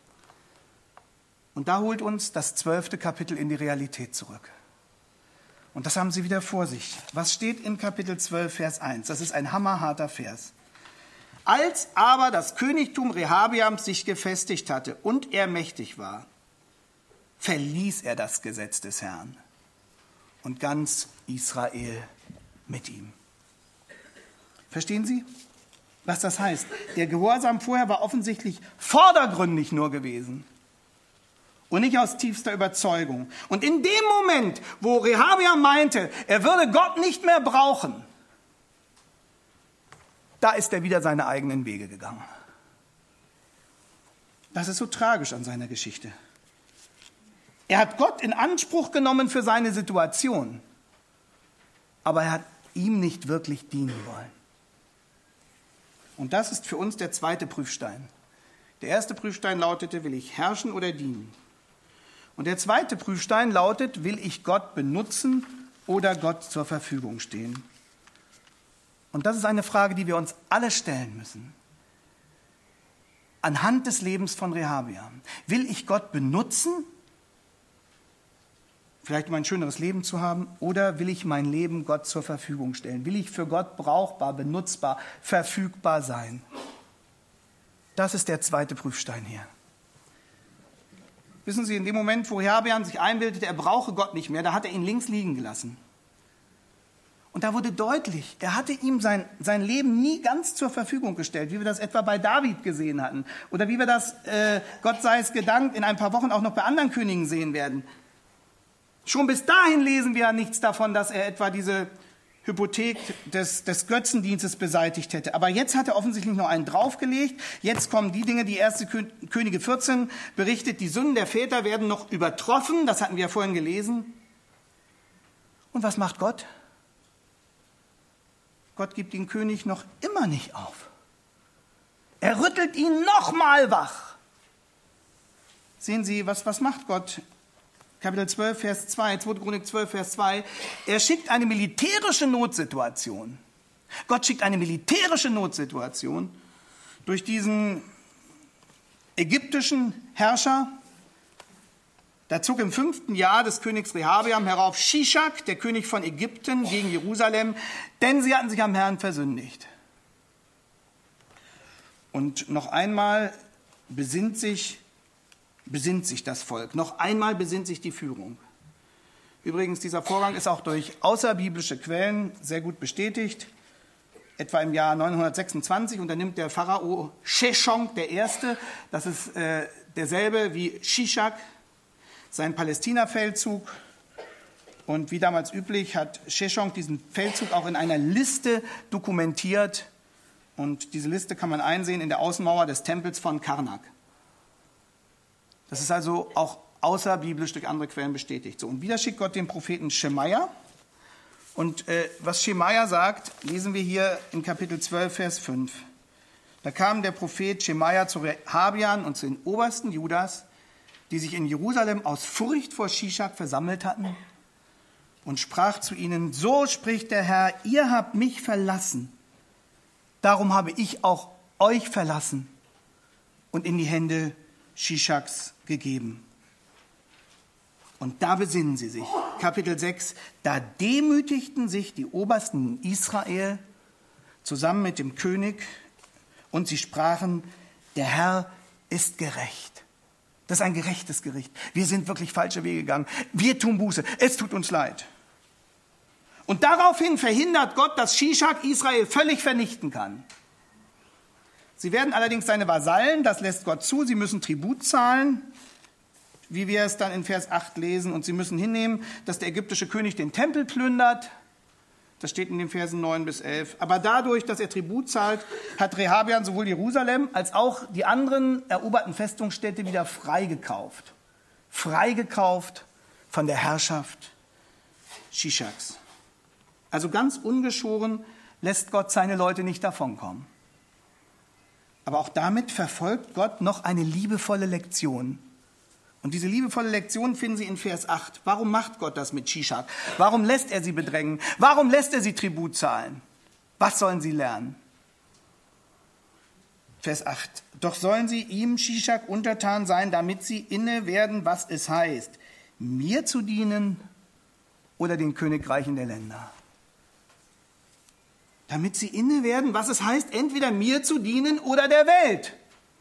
Und da holt uns das zwölfte Kapitel in die Realität zurück. Und das haben Sie wieder vor sich. Was steht in Kapitel zwölf, Vers eins? Das ist ein hammerharter Vers. Als aber das Königtum Rehabiams sich gefestigt hatte und er mächtig war, verließ er das Gesetz des Herrn und ganz Israel mit ihm. Verstehen Sie, was das heißt? Der Gehorsam vorher war offensichtlich vordergründig nur gewesen und nicht aus tiefster Überzeugung. Und in dem Moment, wo Rehabiam meinte, er würde Gott nicht mehr brauchen, da ist er wieder seine eigenen Wege gegangen. Das ist so tragisch an seiner Geschichte. Er hat Gott in Anspruch genommen für seine Situation, aber er hat ihm nicht wirklich dienen wollen. Und das ist für uns der zweite Prüfstein. Der erste Prüfstein lautete, will ich herrschen oder dienen? Und der zweite Prüfstein lautet, will ich Gott benutzen oder Gott zur Verfügung stehen? Und das ist eine Frage, die wir uns alle stellen müssen. Anhand des Lebens von Rehabiam. Will ich Gott benutzen Vielleicht um ein schöneres Leben zu haben, oder will ich mein Leben Gott zur Verfügung stellen? Will ich für Gott brauchbar, benutzbar, verfügbar sein? Das ist der zweite Prüfstein hier. Wissen Sie, in dem Moment, wo Rehabeam sich einbildete, er brauche Gott nicht mehr, da hat er ihn links liegen gelassen. Und da wurde deutlich, er hatte ihm sein, sein Leben nie ganz zur Verfügung gestellt, wie wir das etwa bei David gesehen hatten. Oder wie wir das, äh, Gott sei es gedankt, in ein paar Wochen auch noch bei anderen Königen sehen werden. Schon bis dahin lesen wir ja nichts davon, dass er etwa diese Hypothek des, des Götzendienstes beseitigt hätte. Aber jetzt hat er offensichtlich noch einen draufgelegt. Jetzt kommen die Dinge, die erste Könige vierzehn berichtet, die Sünden der Väter werden noch übertroffen. Das hatten wir ja vorhin gelesen. Und was macht Gott? Gott gibt den König noch immer nicht auf. Er rüttelt ihn nochmal wach. Sehen Sie, was, was macht Gott? Kapitel zwölf, Vers zwei, zweite Chronik zwölf, Vers zwei. Er schickt eine militärische Notsituation. Gott schickt eine militärische Notsituation durch diesen ägyptischen Herrscher. Da zog im fünften Jahr des Königs Rehabeam herauf Shishak, der König von Ägypten, gegen Jerusalem, denn sie hatten sich am Herrn versündigt. Und noch einmal besinnt sich besinnt sich das Volk. Noch einmal besinnt sich die Führung. Übrigens, dieser Vorgang ist auch durch außerbiblische Quellen sehr gut bestätigt. Etwa im Jahr neunhundertsechsundzwanzig unternimmt der Pharao Sheshonq der Erste, das ist äh, derselbe wie Shishak, seinen Palästina-Feldzug. Und wie damals üblich hat Sheshonq diesen Feldzug auch in einer Liste dokumentiert. Und diese Liste kann man einsehen in der Außenmauer des Tempels von Karnak. Das ist also auch außerbiblisch durch andere Quellen bestätigt. So, und wieder schickt Gott den Propheten Schemaja. Und äh, was Schemaja sagt, lesen wir hier in Kapitel zwölf, Vers fünf. Da kam der Prophet Schemaja zu Rehabeam und zu den Obersten Judas, die sich in Jerusalem aus Furcht vor Shishak versammelt hatten, und sprach zu ihnen: So spricht der Herr, ihr habt mich verlassen, darum habe ich auch euch verlassen und in die Hände Shishaks gegeben. Und da besinnen sie sich. Kapitel sechs. Da demütigten sich die Obersten in Israel zusammen mit dem König und sie sprachen: Der Herr ist gerecht. Das ist ein gerechtes Gericht. Wir sind wirklich falsche Wege gegangen. Wir tun Buße. Es tut uns leid. Und daraufhin verhindert Gott, dass Shishak Israel völlig vernichten kann. Sie werden allerdings seine Vasallen, das lässt Gott zu, sie müssen Tribut zahlen, wie wir es dann in Vers acht lesen, und sie müssen hinnehmen, dass der ägyptische König den Tempel plündert. Das steht in den Versen neun bis elf. Aber dadurch, dass er Tribut zahlt, hat Rehabeam sowohl Jerusalem als auch die anderen eroberten Festungsstädte wieder freigekauft. Freigekauft von der Herrschaft Shishaks. Also ganz ungeschoren lässt Gott seine Leute nicht davonkommen. Aber auch damit verfolgt Gott noch eine liebevolle Lektion. Und diese liebevolle Lektion finden Sie in Vers acht. Warum macht Gott das mit Shishak? Warum lässt er sie bedrängen? Warum lässt er sie Tribut zahlen? Was sollen sie lernen? Vers acht. Doch sollen sie ihm, Shishak, untertan sein, damit sie inne werden, was es heißt, mir zu dienen oder den Königreichen der Länder. Damit sie inne werden, was es heißt, entweder mir zu dienen oder der Welt.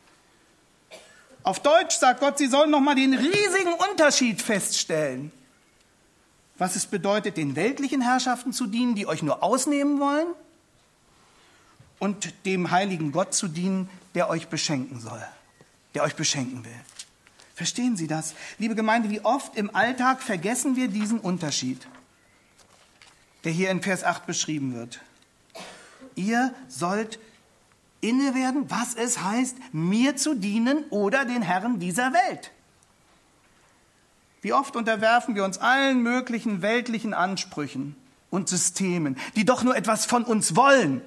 Auf Deutsch sagt Gott, sie sollen nochmal den riesigen Unterschied feststellen. Was es bedeutet, den weltlichen Herrschaften zu dienen, die euch nur ausnehmen wollen, und dem heiligen Gott zu dienen, der euch beschenken soll, der euch beschenken will. Verstehen Sie das? Liebe Gemeinde, wie oft im Alltag vergessen wir diesen Unterschied, der hier in Vers acht beschrieben wird. Ihr sollt inne werden, was es heißt, mir zu dienen oder den Herren dieser Welt. Wie oft unterwerfen wir uns allen möglichen weltlichen Ansprüchen und Systemen, die doch nur etwas von uns wollen.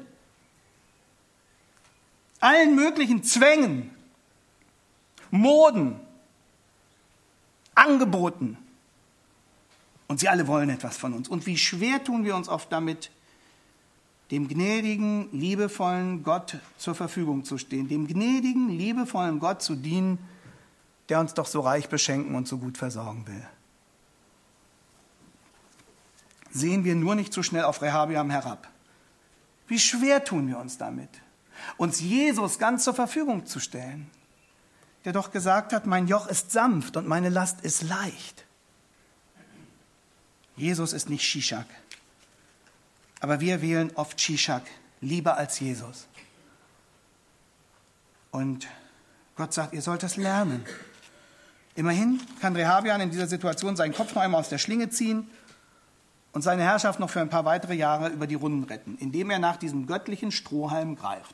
Allen möglichen Zwängen, Moden, Angeboten. Und sie alle wollen etwas von uns. Und wie schwer tun wir uns oft damit, dem gnädigen, liebevollen Gott zur Verfügung zu stehen, dem gnädigen, liebevollen Gott zu dienen, der uns doch so reich beschenken und so gut versorgen will. sehen wir nur nicht so schnell auf Rehabeam herab. Wie schwer tun wir uns damit, uns Jesus ganz zur Verfügung zu stellen, der doch gesagt hat, mein Joch ist sanft und meine Last ist leicht. Jesus ist nicht Shishak, aber wir wählen oft Shishak lieber als Jesus. Und Gott sagt, ihr sollt es lernen. Immerhin kann Rehabeam in dieser Situation seinen Kopf noch einmal aus der Schlinge ziehen und seine Herrschaft noch für ein paar weitere Jahre über die Runden retten, indem er nach diesem göttlichen Strohhalm greift.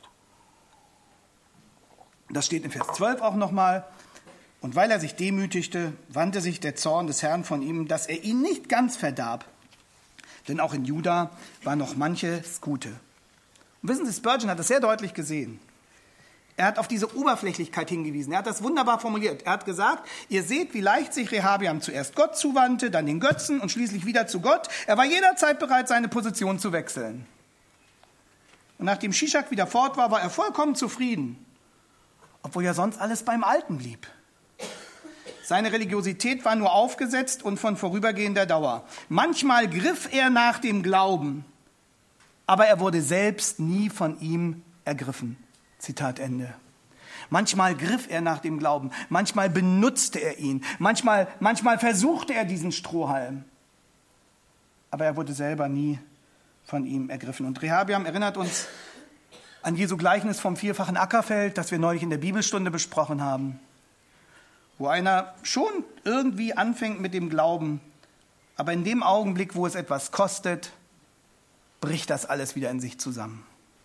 Das steht in Vers zwölf auch nochmal. Und weil er sich demütigte, wandte sich der Zorn des Herrn von ihm, dass er ihn nicht ganz verdarb. Denn auch in Juda war noch manches Gute. Und wissen Sie, Spurgeon hat das sehr deutlich gesehen. Er hat auf diese Oberflächlichkeit hingewiesen. Er hat das wunderbar formuliert. Er hat gesagt, ihr seht, wie leicht sich Rehabeam zuerst Gott zuwandte, dann den Götzen und schließlich wieder zu Gott. Er war jederzeit bereit, seine Position zu wechseln. Und nachdem Shishak wieder fort war, war er vollkommen zufrieden, obwohl ja sonst alles beim Alten blieb. Seine Religiosität war nur aufgesetzt und von vorübergehender Dauer. Manchmal griff er nach dem Glauben, aber er wurde selbst nie von ihm ergriffen. Zitat Ende. Manchmal griff er nach dem Glauben, manchmal benutzte er ihn, manchmal, manchmal versuchte er diesen Strohhalm, aber er wurde selber nie von ihm ergriffen. Und Rehabeam erinnert uns an Jesu Gleichnis vom vierfachen Ackerfeld, das wir neulich in der Bibelstunde besprochen haben, wo einer schon irgendwie anfängt mit dem Glauben, aber in dem Augenblick, wo es etwas kostet, bricht das alles wieder in sich zusammen.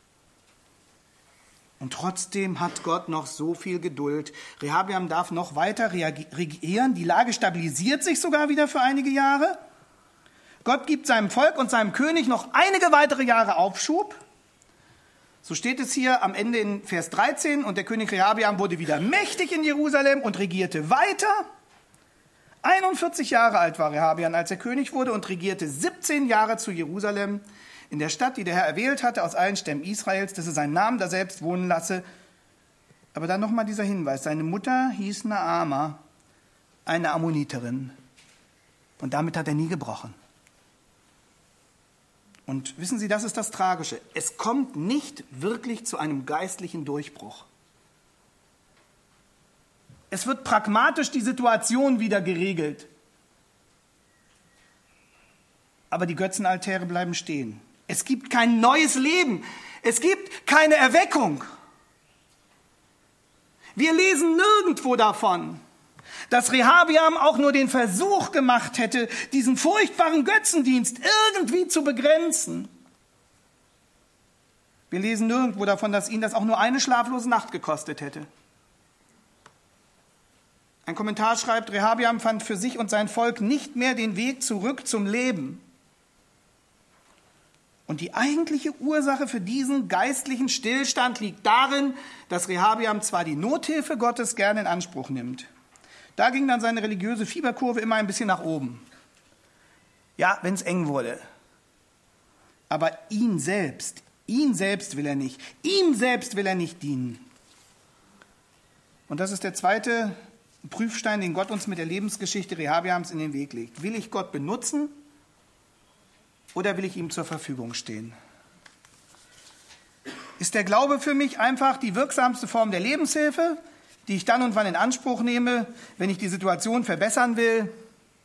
Und trotzdem hat Gott noch so viel Geduld. Rehabeam darf noch weiter regieren. Die Lage stabilisiert sich sogar wieder für einige Jahre. Gott gibt seinem Volk und seinem König noch einige weitere Jahre Aufschub. So steht es hier am Ende in Vers dreizehn. Und der König Rehabeam wurde wieder mächtig in Jerusalem und regierte weiter. einundvierzig Jahre alt war Rehabeam, als er König wurde, und regierte siebzehn Jahre zu Jerusalem, in der Stadt, die der Herr erwählt hatte aus allen Stämmen Israels, dass er seinen Namen da selbst wohnen lasse. Aber dann nochmal dieser Hinweis. Seine Mutter hieß Naama, eine Ammoniterin. Und damit hat er nie gebrochen. Und wissen Sie, das ist das Tragische. Es kommt nicht wirklich zu einem geistlichen Durchbruch. Es wird pragmatisch die Situation wieder geregelt. Aber die Götzenaltäre bleiben stehen. Es gibt kein neues Leben. Es gibt keine Erweckung. Wir lesen nirgendwo davon, dass Rehabeam auch nur den Versuch gemacht hätte, diesen furchtbaren Götzendienst irgendwie zu begrenzen. Wir lesen nirgendwo davon, dass ihn das auch nur eine schlaflose Nacht gekostet hätte. Ein Kommentar schreibt, Rehabeam fand für sich und sein Volk nicht mehr den Weg zurück zum Leben. Und die eigentliche Ursache für diesen geistlichen Stillstand liegt darin, dass Rehabeam zwar die Nothilfe Gottes gerne in Anspruch nimmt. Da ging dann seine religiöse Fieberkurve immer ein bisschen nach oben. Ja, wenn es eng wurde. Aber ihn selbst, ihn selbst will er nicht. Ihm selbst will er nicht dienen. Und das ist der zweite Prüfstein, den Gott uns mit der Lebensgeschichte Rehabeams in den Weg legt. Will ich Gott benutzen? Oder will ich ihm zur Verfügung stehen? Ist der Glaube für mich einfach die wirksamste Form der Lebenshilfe, die ich dann und wann in Anspruch nehme, wenn ich die Situation verbessern will?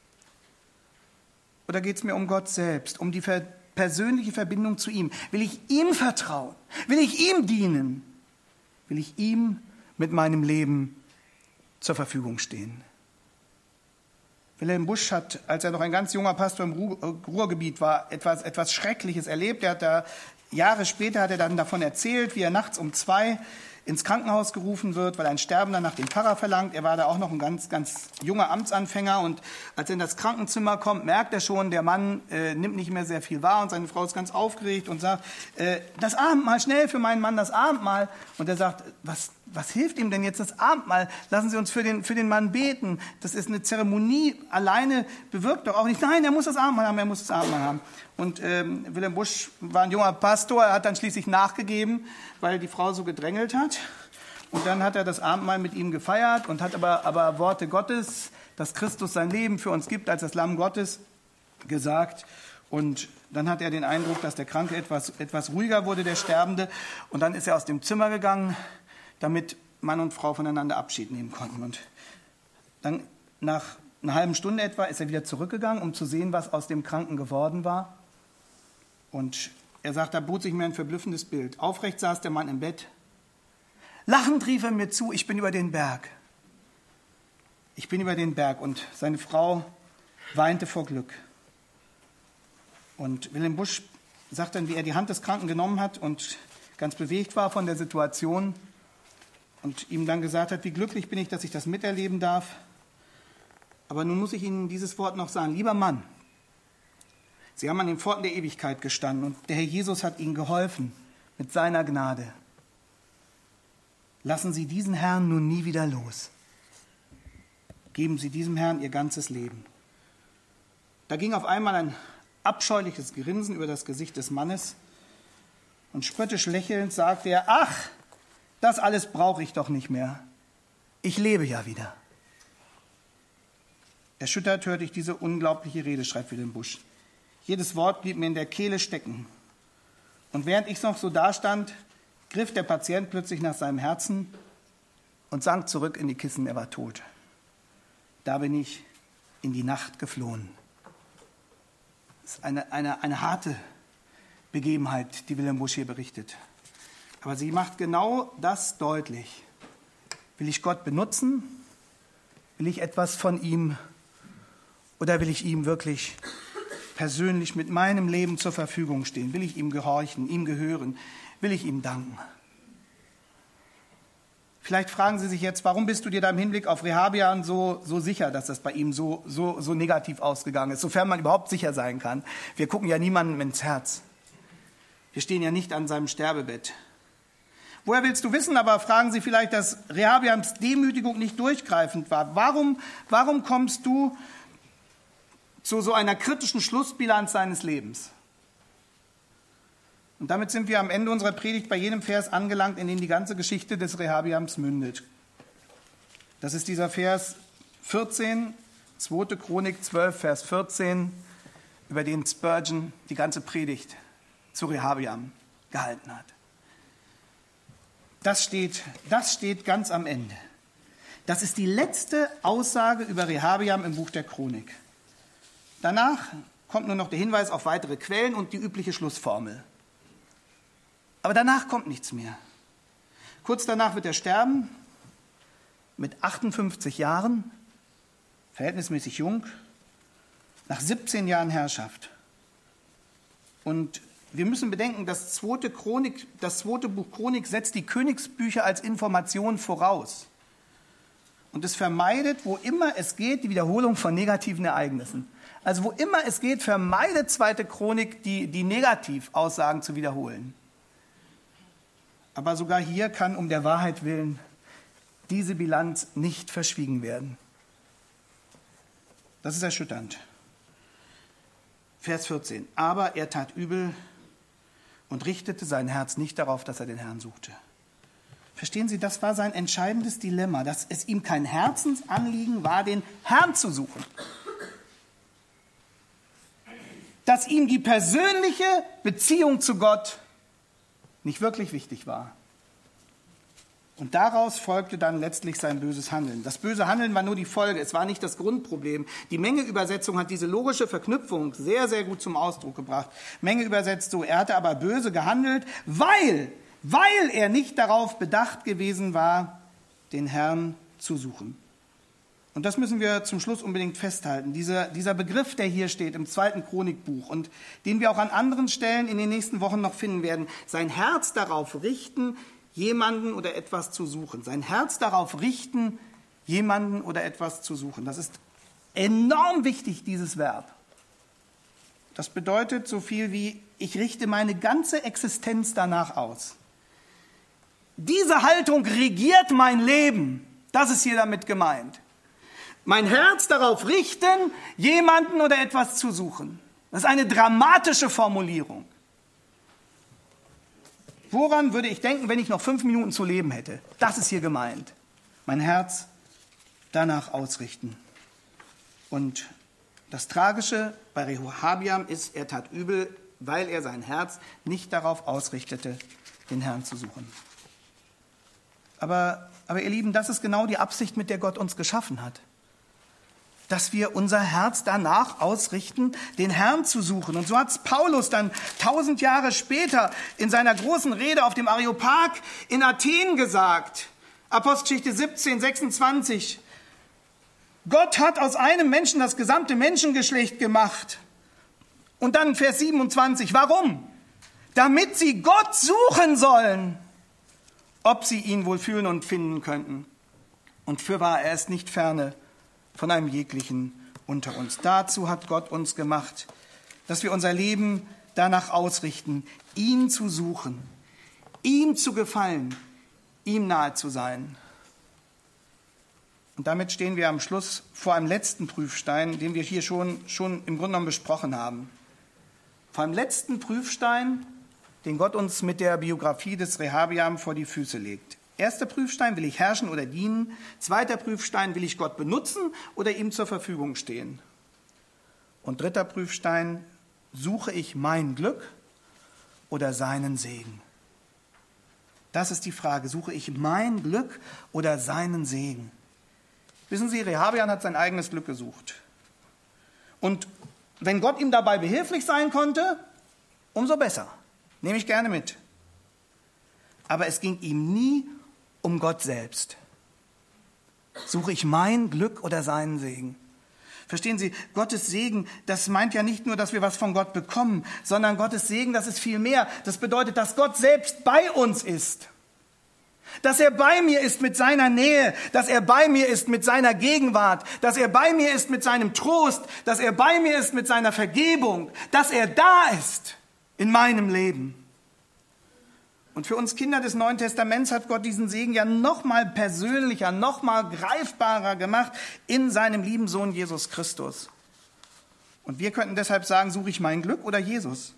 Oder geht es mir um Gott selbst, um die persönliche Verbindung zu ihm? Will ich ihm vertrauen? Will ich ihm dienen? Will ich ihm mit meinem Leben zur Verfügung stehen? Wilhelm Busch hat, als er noch ein ganz junger Pastor im Ruhrgebiet war, etwas, etwas Schreckliches erlebt. Er hat da, Jahre später hat er dann davon erzählt, wie er nachts um zwei ins Krankenhaus gerufen wird, weil ein Sterbender nach dem Pfarrer verlangt. Er war da auch noch ein ganz, ganz junger Amtsanfänger. Und als er in das Krankenzimmer kommt, merkt er schon, der Mann äh, nimmt nicht mehr sehr viel wahr. Und seine Frau ist ganz aufgeregt und sagt, äh, das Abendmahl, schnell für meinen Mann das Abendmahl. Und er sagt, was, was hilft ihm denn jetzt das Abendmahl? Lassen Sie uns für den, für den Mann beten. Das ist eine Zeremonie, alleine bewirkt doch auch nicht. Nein, er muss das Abendmahl haben, er muss das Abendmahl haben. Und ähm, Wilhelm Busch war ein junger Pastor, er hat dann schließlich nachgegeben, weil die Frau so gedrängelt hat. Und dann hat er das Abendmahl mit ihm gefeiert und hat aber, aber Worte Gottes, dass Christus sein Leben für uns gibt, als das Lamm Gottes, gesagt. Und dann hat er den Eindruck, dass der Kranke etwas, etwas ruhiger wurde, der Sterbende. Und dann ist er aus dem Zimmer gegangen, damit Mann und Frau voneinander Abschied nehmen konnten. Und dann nach einer halben Stunde etwa ist er wieder zurückgegangen, um zu sehen, was aus dem Kranken geworden war. Und er sagt, da bot sich mir ein verblüffendes Bild. Aufrecht saß der Mann im Bett. Lachend rief er mir zu, ich bin über den Berg. Ich bin über den Berg. Und seine Frau weinte vor Glück. Und Wilhelm Busch sagt dann, wie er die Hand des Kranken genommen hat und ganz bewegt war von der Situation und ihm dann gesagt hat, wie glücklich bin ich, dass ich das miterleben darf. Aber nun muss ich Ihnen dieses Wort noch sagen. Lieber Mann, Sie haben an den Pforten der Ewigkeit gestanden und der Herr Jesus hat Ihnen geholfen mit seiner Gnade. Lassen Sie diesen Herrn nun nie wieder los. Geben Sie diesem Herrn Ihr ganzes Leben. Da ging auf einmal ein abscheuliches Grinsen über das Gesicht des Mannes und spöttisch lächelnd sagte er, ach, das alles brauche ich doch nicht mehr. Ich lebe ja wieder. Erschüttert hörte ich diese unglaubliche Rede, schreibt Wilhelm Busch. Jedes Wort blieb mir in der Kehle stecken. Und während ich noch so dastand, griff der Patient plötzlich nach seinem Herzen und sank zurück in die Kissen, er war tot. Da bin ich in die Nacht geflohen. Das ist eine, eine, eine harte Begebenheit, die Wilhelm Busch hier berichtet. Aber sie macht genau das deutlich. Will ich Gott benutzen? Will ich etwas von ihm? Oder will ich ihm wirklich persönlich mit meinem Leben zur Verfügung stehen? Will ich ihm gehorchen, ihm gehören? Will ich ihm danken? Vielleicht fragen Sie sich jetzt, warum bist du dir da im Hinblick auf Rehabiam so, so sicher, dass das bei ihm so, so, so negativ ausgegangen ist, sofern man überhaupt sicher sein kann. Wir gucken ja niemandem ins Herz. Wir stehen ja nicht an seinem Sterbebett. Woher willst du wissen, aber fragen Sie vielleicht, dass Rehabiams Demütigung nicht durchgreifend war. Warum, warum kommst du zu so einer kritischen Schlussbilanz seines Lebens? Und damit sind wir am Ende unserer Predigt bei jenem Vers angelangt, in dem die ganze Geschichte des Rehabiams mündet. Das ist dieser Vers vierzehn, zweite Chronik zwölf, Vers vierzehn, über den Spurgeon die ganze Predigt zu Rehabiam gehalten hat. Das steht, das steht ganz am Ende. Das ist die letzte Aussage über Rehabiam im Buch der Chronik. Danach kommt nur noch der Hinweis auf weitere Quellen und die übliche Schlussformel. Aber danach kommt nichts mehr. Kurz danach wird er sterben, mit achtundfünfzig Jahren, verhältnismäßig jung, nach siebzehn Jahren Herrschaft. Und wir müssen bedenken, das zweite, Chronik, das zweite Buch Chronik setzt die Königsbücher als Information voraus. Und es vermeidet, wo immer es geht, die Wiederholung von negativen Ereignissen. Also wo immer es geht, vermeidet zweite Chronik, die, die Negativaussagen zu wiederholen. Aber sogar hier kann um der Wahrheit willen diese Bilanz nicht verschwiegen werden. Das ist erschütternd. Vers vierzehn. Aber er tat übel und richtete sein Herz nicht darauf, dass er den Herrn suchte. Verstehen Sie, das war sein entscheidendes Dilemma, dass es ihm kein Herzensanliegen war, den Herrn zu suchen. Dass ihm die persönliche Beziehung zu Gott nicht wirklich wichtig war. Und daraus folgte dann letztlich sein böses Handeln. Das böse Handeln war nur die Folge, es war nicht das Grundproblem. Die Menge-Übersetzung hat diese logische Verknüpfung sehr, sehr gut zum Ausdruck gebracht. Menge übersetzt so, er hatte aber böse gehandelt, weil, weil er nicht darauf bedacht gewesen war, den Herrn zu suchen. Und das müssen wir zum Schluss unbedingt festhalten. Dieser, dieser Begriff, der hier steht im zweiten Chronikbuch und den wir auch an anderen Stellen in den nächsten Wochen noch finden werden, sein Herz darauf richten, jemanden oder etwas zu suchen. Sein Herz darauf richten, jemanden oder etwas zu suchen. Das ist enorm wichtig, dieses Verb. Das bedeutet so viel wie, ich richte meine ganze Existenz danach aus. Diese Haltung regiert mein Leben. Das ist hier damit gemeint. Mein Herz darauf richten, jemanden oder etwas zu suchen. Das ist eine dramatische Formulierung. Woran würde ich denken, wenn ich noch fünf Minuten zu leben hätte? Das ist hier gemeint. Mein Herz danach ausrichten. Und Das Tragische bei Rehabiam ist, er tat übel, weil er sein Herz nicht darauf ausrichtete, den Herrn zu suchen. Aber, aber ihr Lieben, das ist genau die Absicht, mit der Gott uns geschaffen hat. Dass wir unser Herz danach ausrichten, den Herrn zu suchen. Und so hat es Paulus dann tausend Jahre später in seiner großen Rede auf dem Areopag in Athen gesagt. Apostelgeschichte siebzehn, sechsundzwanzig. Gott hat aus einem Menschen das gesamte Menschengeschlecht gemacht. Und dann Vers siebenundzwanzig. Warum? Damit sie Gott suchen sollen, ob sie ihn wohl fühlen und finden könnten. Und fürwahr, er ist nicht ferne von einem jeglichen unter uns. Dazu hat Gott uns gemacht, dass wir unser Leben danach ausrichten, ihn zu suchen, ihm zu gefallen, ihm nahe zu sein. Und damit stehen wir am Schluss vor einem letzten Prüfstein, den wir hier schon, schon im Grunde genommen besprochen haben. Vor einem letzten Prüfstein, den Gott uns mit der Biografie des Rehabiam vor die Füße legt. Erster Prüfstein, will ich herrschen oder dienen? Zweiter Prüfstein, will ich Gott benutzen oder ihm zur Verfügung stehen? Und dritter Prüfstein, suche ich mein Glück oder seinen Segen? Das ist die Frage, suche ich mein Glück oder seinen Segen? Wissen Sie, Rehabiam hat sein eigenes Glück gesucht. Und wenn Gott ihm dabei behilflich sein konnte, umso besser. Nehme ich gerne mit. Aber es ging ihm nie um Gott selbst. Suche ich mein Glück oder seinen Segen? Verstehen Sie, Gottes Segen, das meint ja nicht nur, dass wir was von Gott bekommen, sondern Gottes Segen, das ist viel mehr. Das bedeutet, dass Gott selbst bei uns ist. Dass er bei mir ist mit seiner Nähe, dass er bei mir ist mit seiner Gegenwart, dass er bei mir ist mit seinem Trost, dass er bei mir ist mit seiner Vergebung, dass er da ist in meinem Leben. Und für uns Kinder des Neuen Testaments hat Gott diesen Segen ja noch mal persönlicher, noch mal greifbarer gemacht in seinem lieben Sohn Jesus Christus. Und wir könnten deshalb sagen, suche ich mein Glück oder Jesus?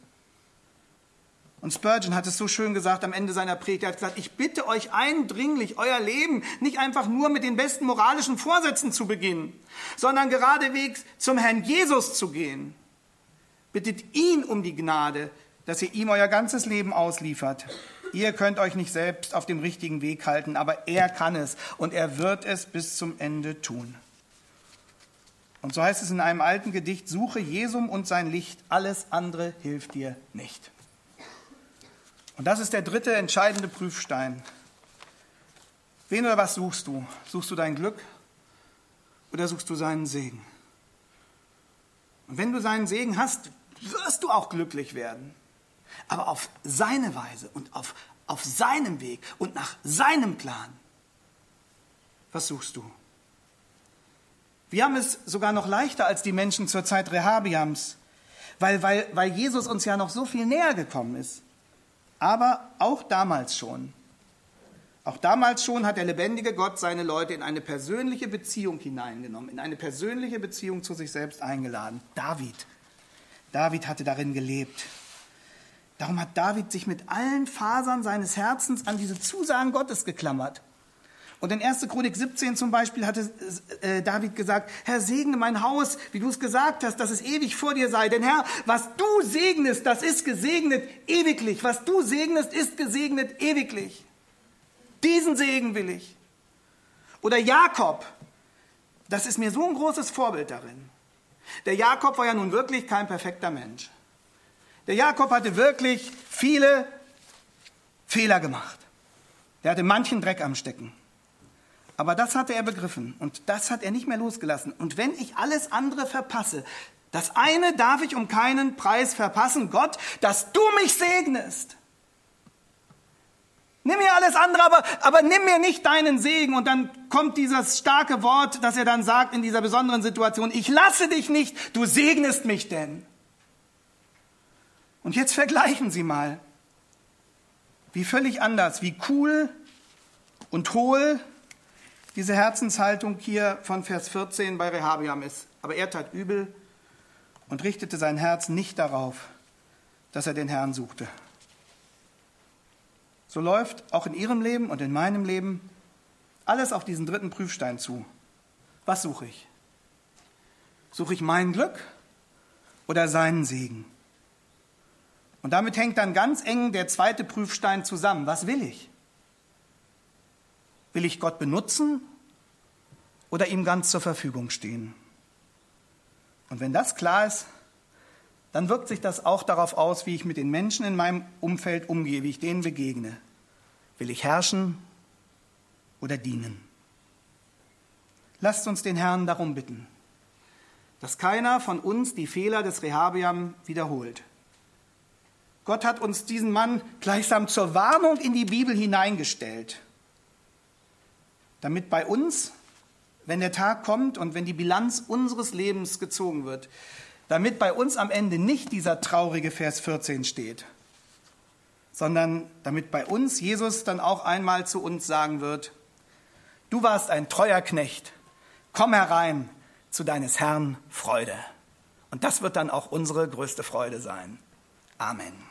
Und Spurgeon hat es so schön gesagt am Ende seiner Predigt. Er hat gesagt, ich bitte euch eindringlich, euer Leben nicht einfach nur mit den besten moralischen Vorsätzen zu beginnen, sondern geradewegs zum Herrn Jesus zu gehen. Bittet ihn um die Gnade, dass ihr ihm euer ganzes Leben ausliefert. Ihr könnt euch nicht selbst auf dem richtigen Weg halten, aber er kann es und er wird es bis zum Ende tun. Und so heißt es in einem alten Gedicht, suche Jesum und sein Licht, alles andere hilft dir nicht. Und das ist der dritte entscheidende Prüfstein. Wen oder was suchst du? Suchst du dein Glück oder suchst du seinen Segen? Und wenn du seinen Segen hast, wirst du auch glücklich werden. Aber auf seine Weise und auf, auf seinem Weg und nach seinem Plan. Was suchst du? Wir haben es sogar noch leichter als die Menschen zur Zeit Rehabiams, weil, weil, weil Jesus uns ja noch so viel näher gekommen ist. Aber auch damals schon, auch damals schon hat der lebendige Gott seine Leute in eine persönliche Beziehung hineingenommen, in eine persönliche Beziehung zu sich selbst eingeladen. David, David hatte darin gelebt. Darum hat David sich mit allen Fasern seines Herzens an diese Zusagen Gottes geklammert. Und in erster Chronik siebzehn zum Beispiel hatte äh, David gesagt, Herr, segne mein Haus, wie du es gesagt hast, dass es ewig vor dir sei. Denn Herr, was du segnest, das ist gesegnet ewiglich. Was du segnest, ist gesegnet ewiglich. Diesen Segen will ich. Oder Jakob, das ist mir so ein großes Vorbild darin. Der Jakob war ja nun wirklich kein perfekter Mensch. Der Jakob hatte wirklich viele Fehler gemacht. Der hatte manchen Dreck am Stecken. Aber das hatte er begriffen und das hat er nicht mehr losgelassen. Und wenn ich alles andere verpasse, das eine darf ich um keinen Preis verpassen, Gott, dass du mich segnest. Nimm mir alles andere, aber, aber nimm mir nicht deinen Segen. Und dann kommt dieses starke Wort, das er dann sagt in dieser besonderen Situation, ich lasse dich nicht, du segnest mich denn. Und jetzt vergleichen Sie mal, wie völlig anders, wie cool und hohl diese Herzenshaltung hier von Vers vierzehn bei Rehabiam ist. Aber er tat übel und richtete sein Herz nicht darauf, dass er den Herrn suchte. So läuft auch in Ihrem Leben und in meinem Leben alles auf diesen dritten Prüfstein zu. Was suche ich? Suche ich mein Glück oder seinen Segen? Und damit hängt dann ganz eng der zweite Prüfstein zusammen. Was will ich? Will ich Gott benutzen oder ihm ganz zur Verfügung stehen? Und wenn das klar ist, dann wirkt sich das auch darauf aus, wie ich mit den Menschen in meinem Umfeld umgehe, wie ich denen begegne. Will ich herrschen oder dienen? Lasst uns den Herrn darum bitten, dass keiner von uns die Fehler des Rehabeam wiederholt. Gott hat uns diesen Mann gleichsam zur Warnung in die Bibel hineingestellt, damit bei uns, wenn der Tag kommt und wenn die Bilanz unseres Lebens gezogen wird, damit bei uns am Ende nicht dieser traurige Vers vierzehn steht, sondern damit bei uns Jesus dann auch einmal zu uns sagen wird: Du warst ein treuer Knecht, komm herein zu deines Herrn Freude. Und das wird dann auch unsere größte Freude sein. Amen.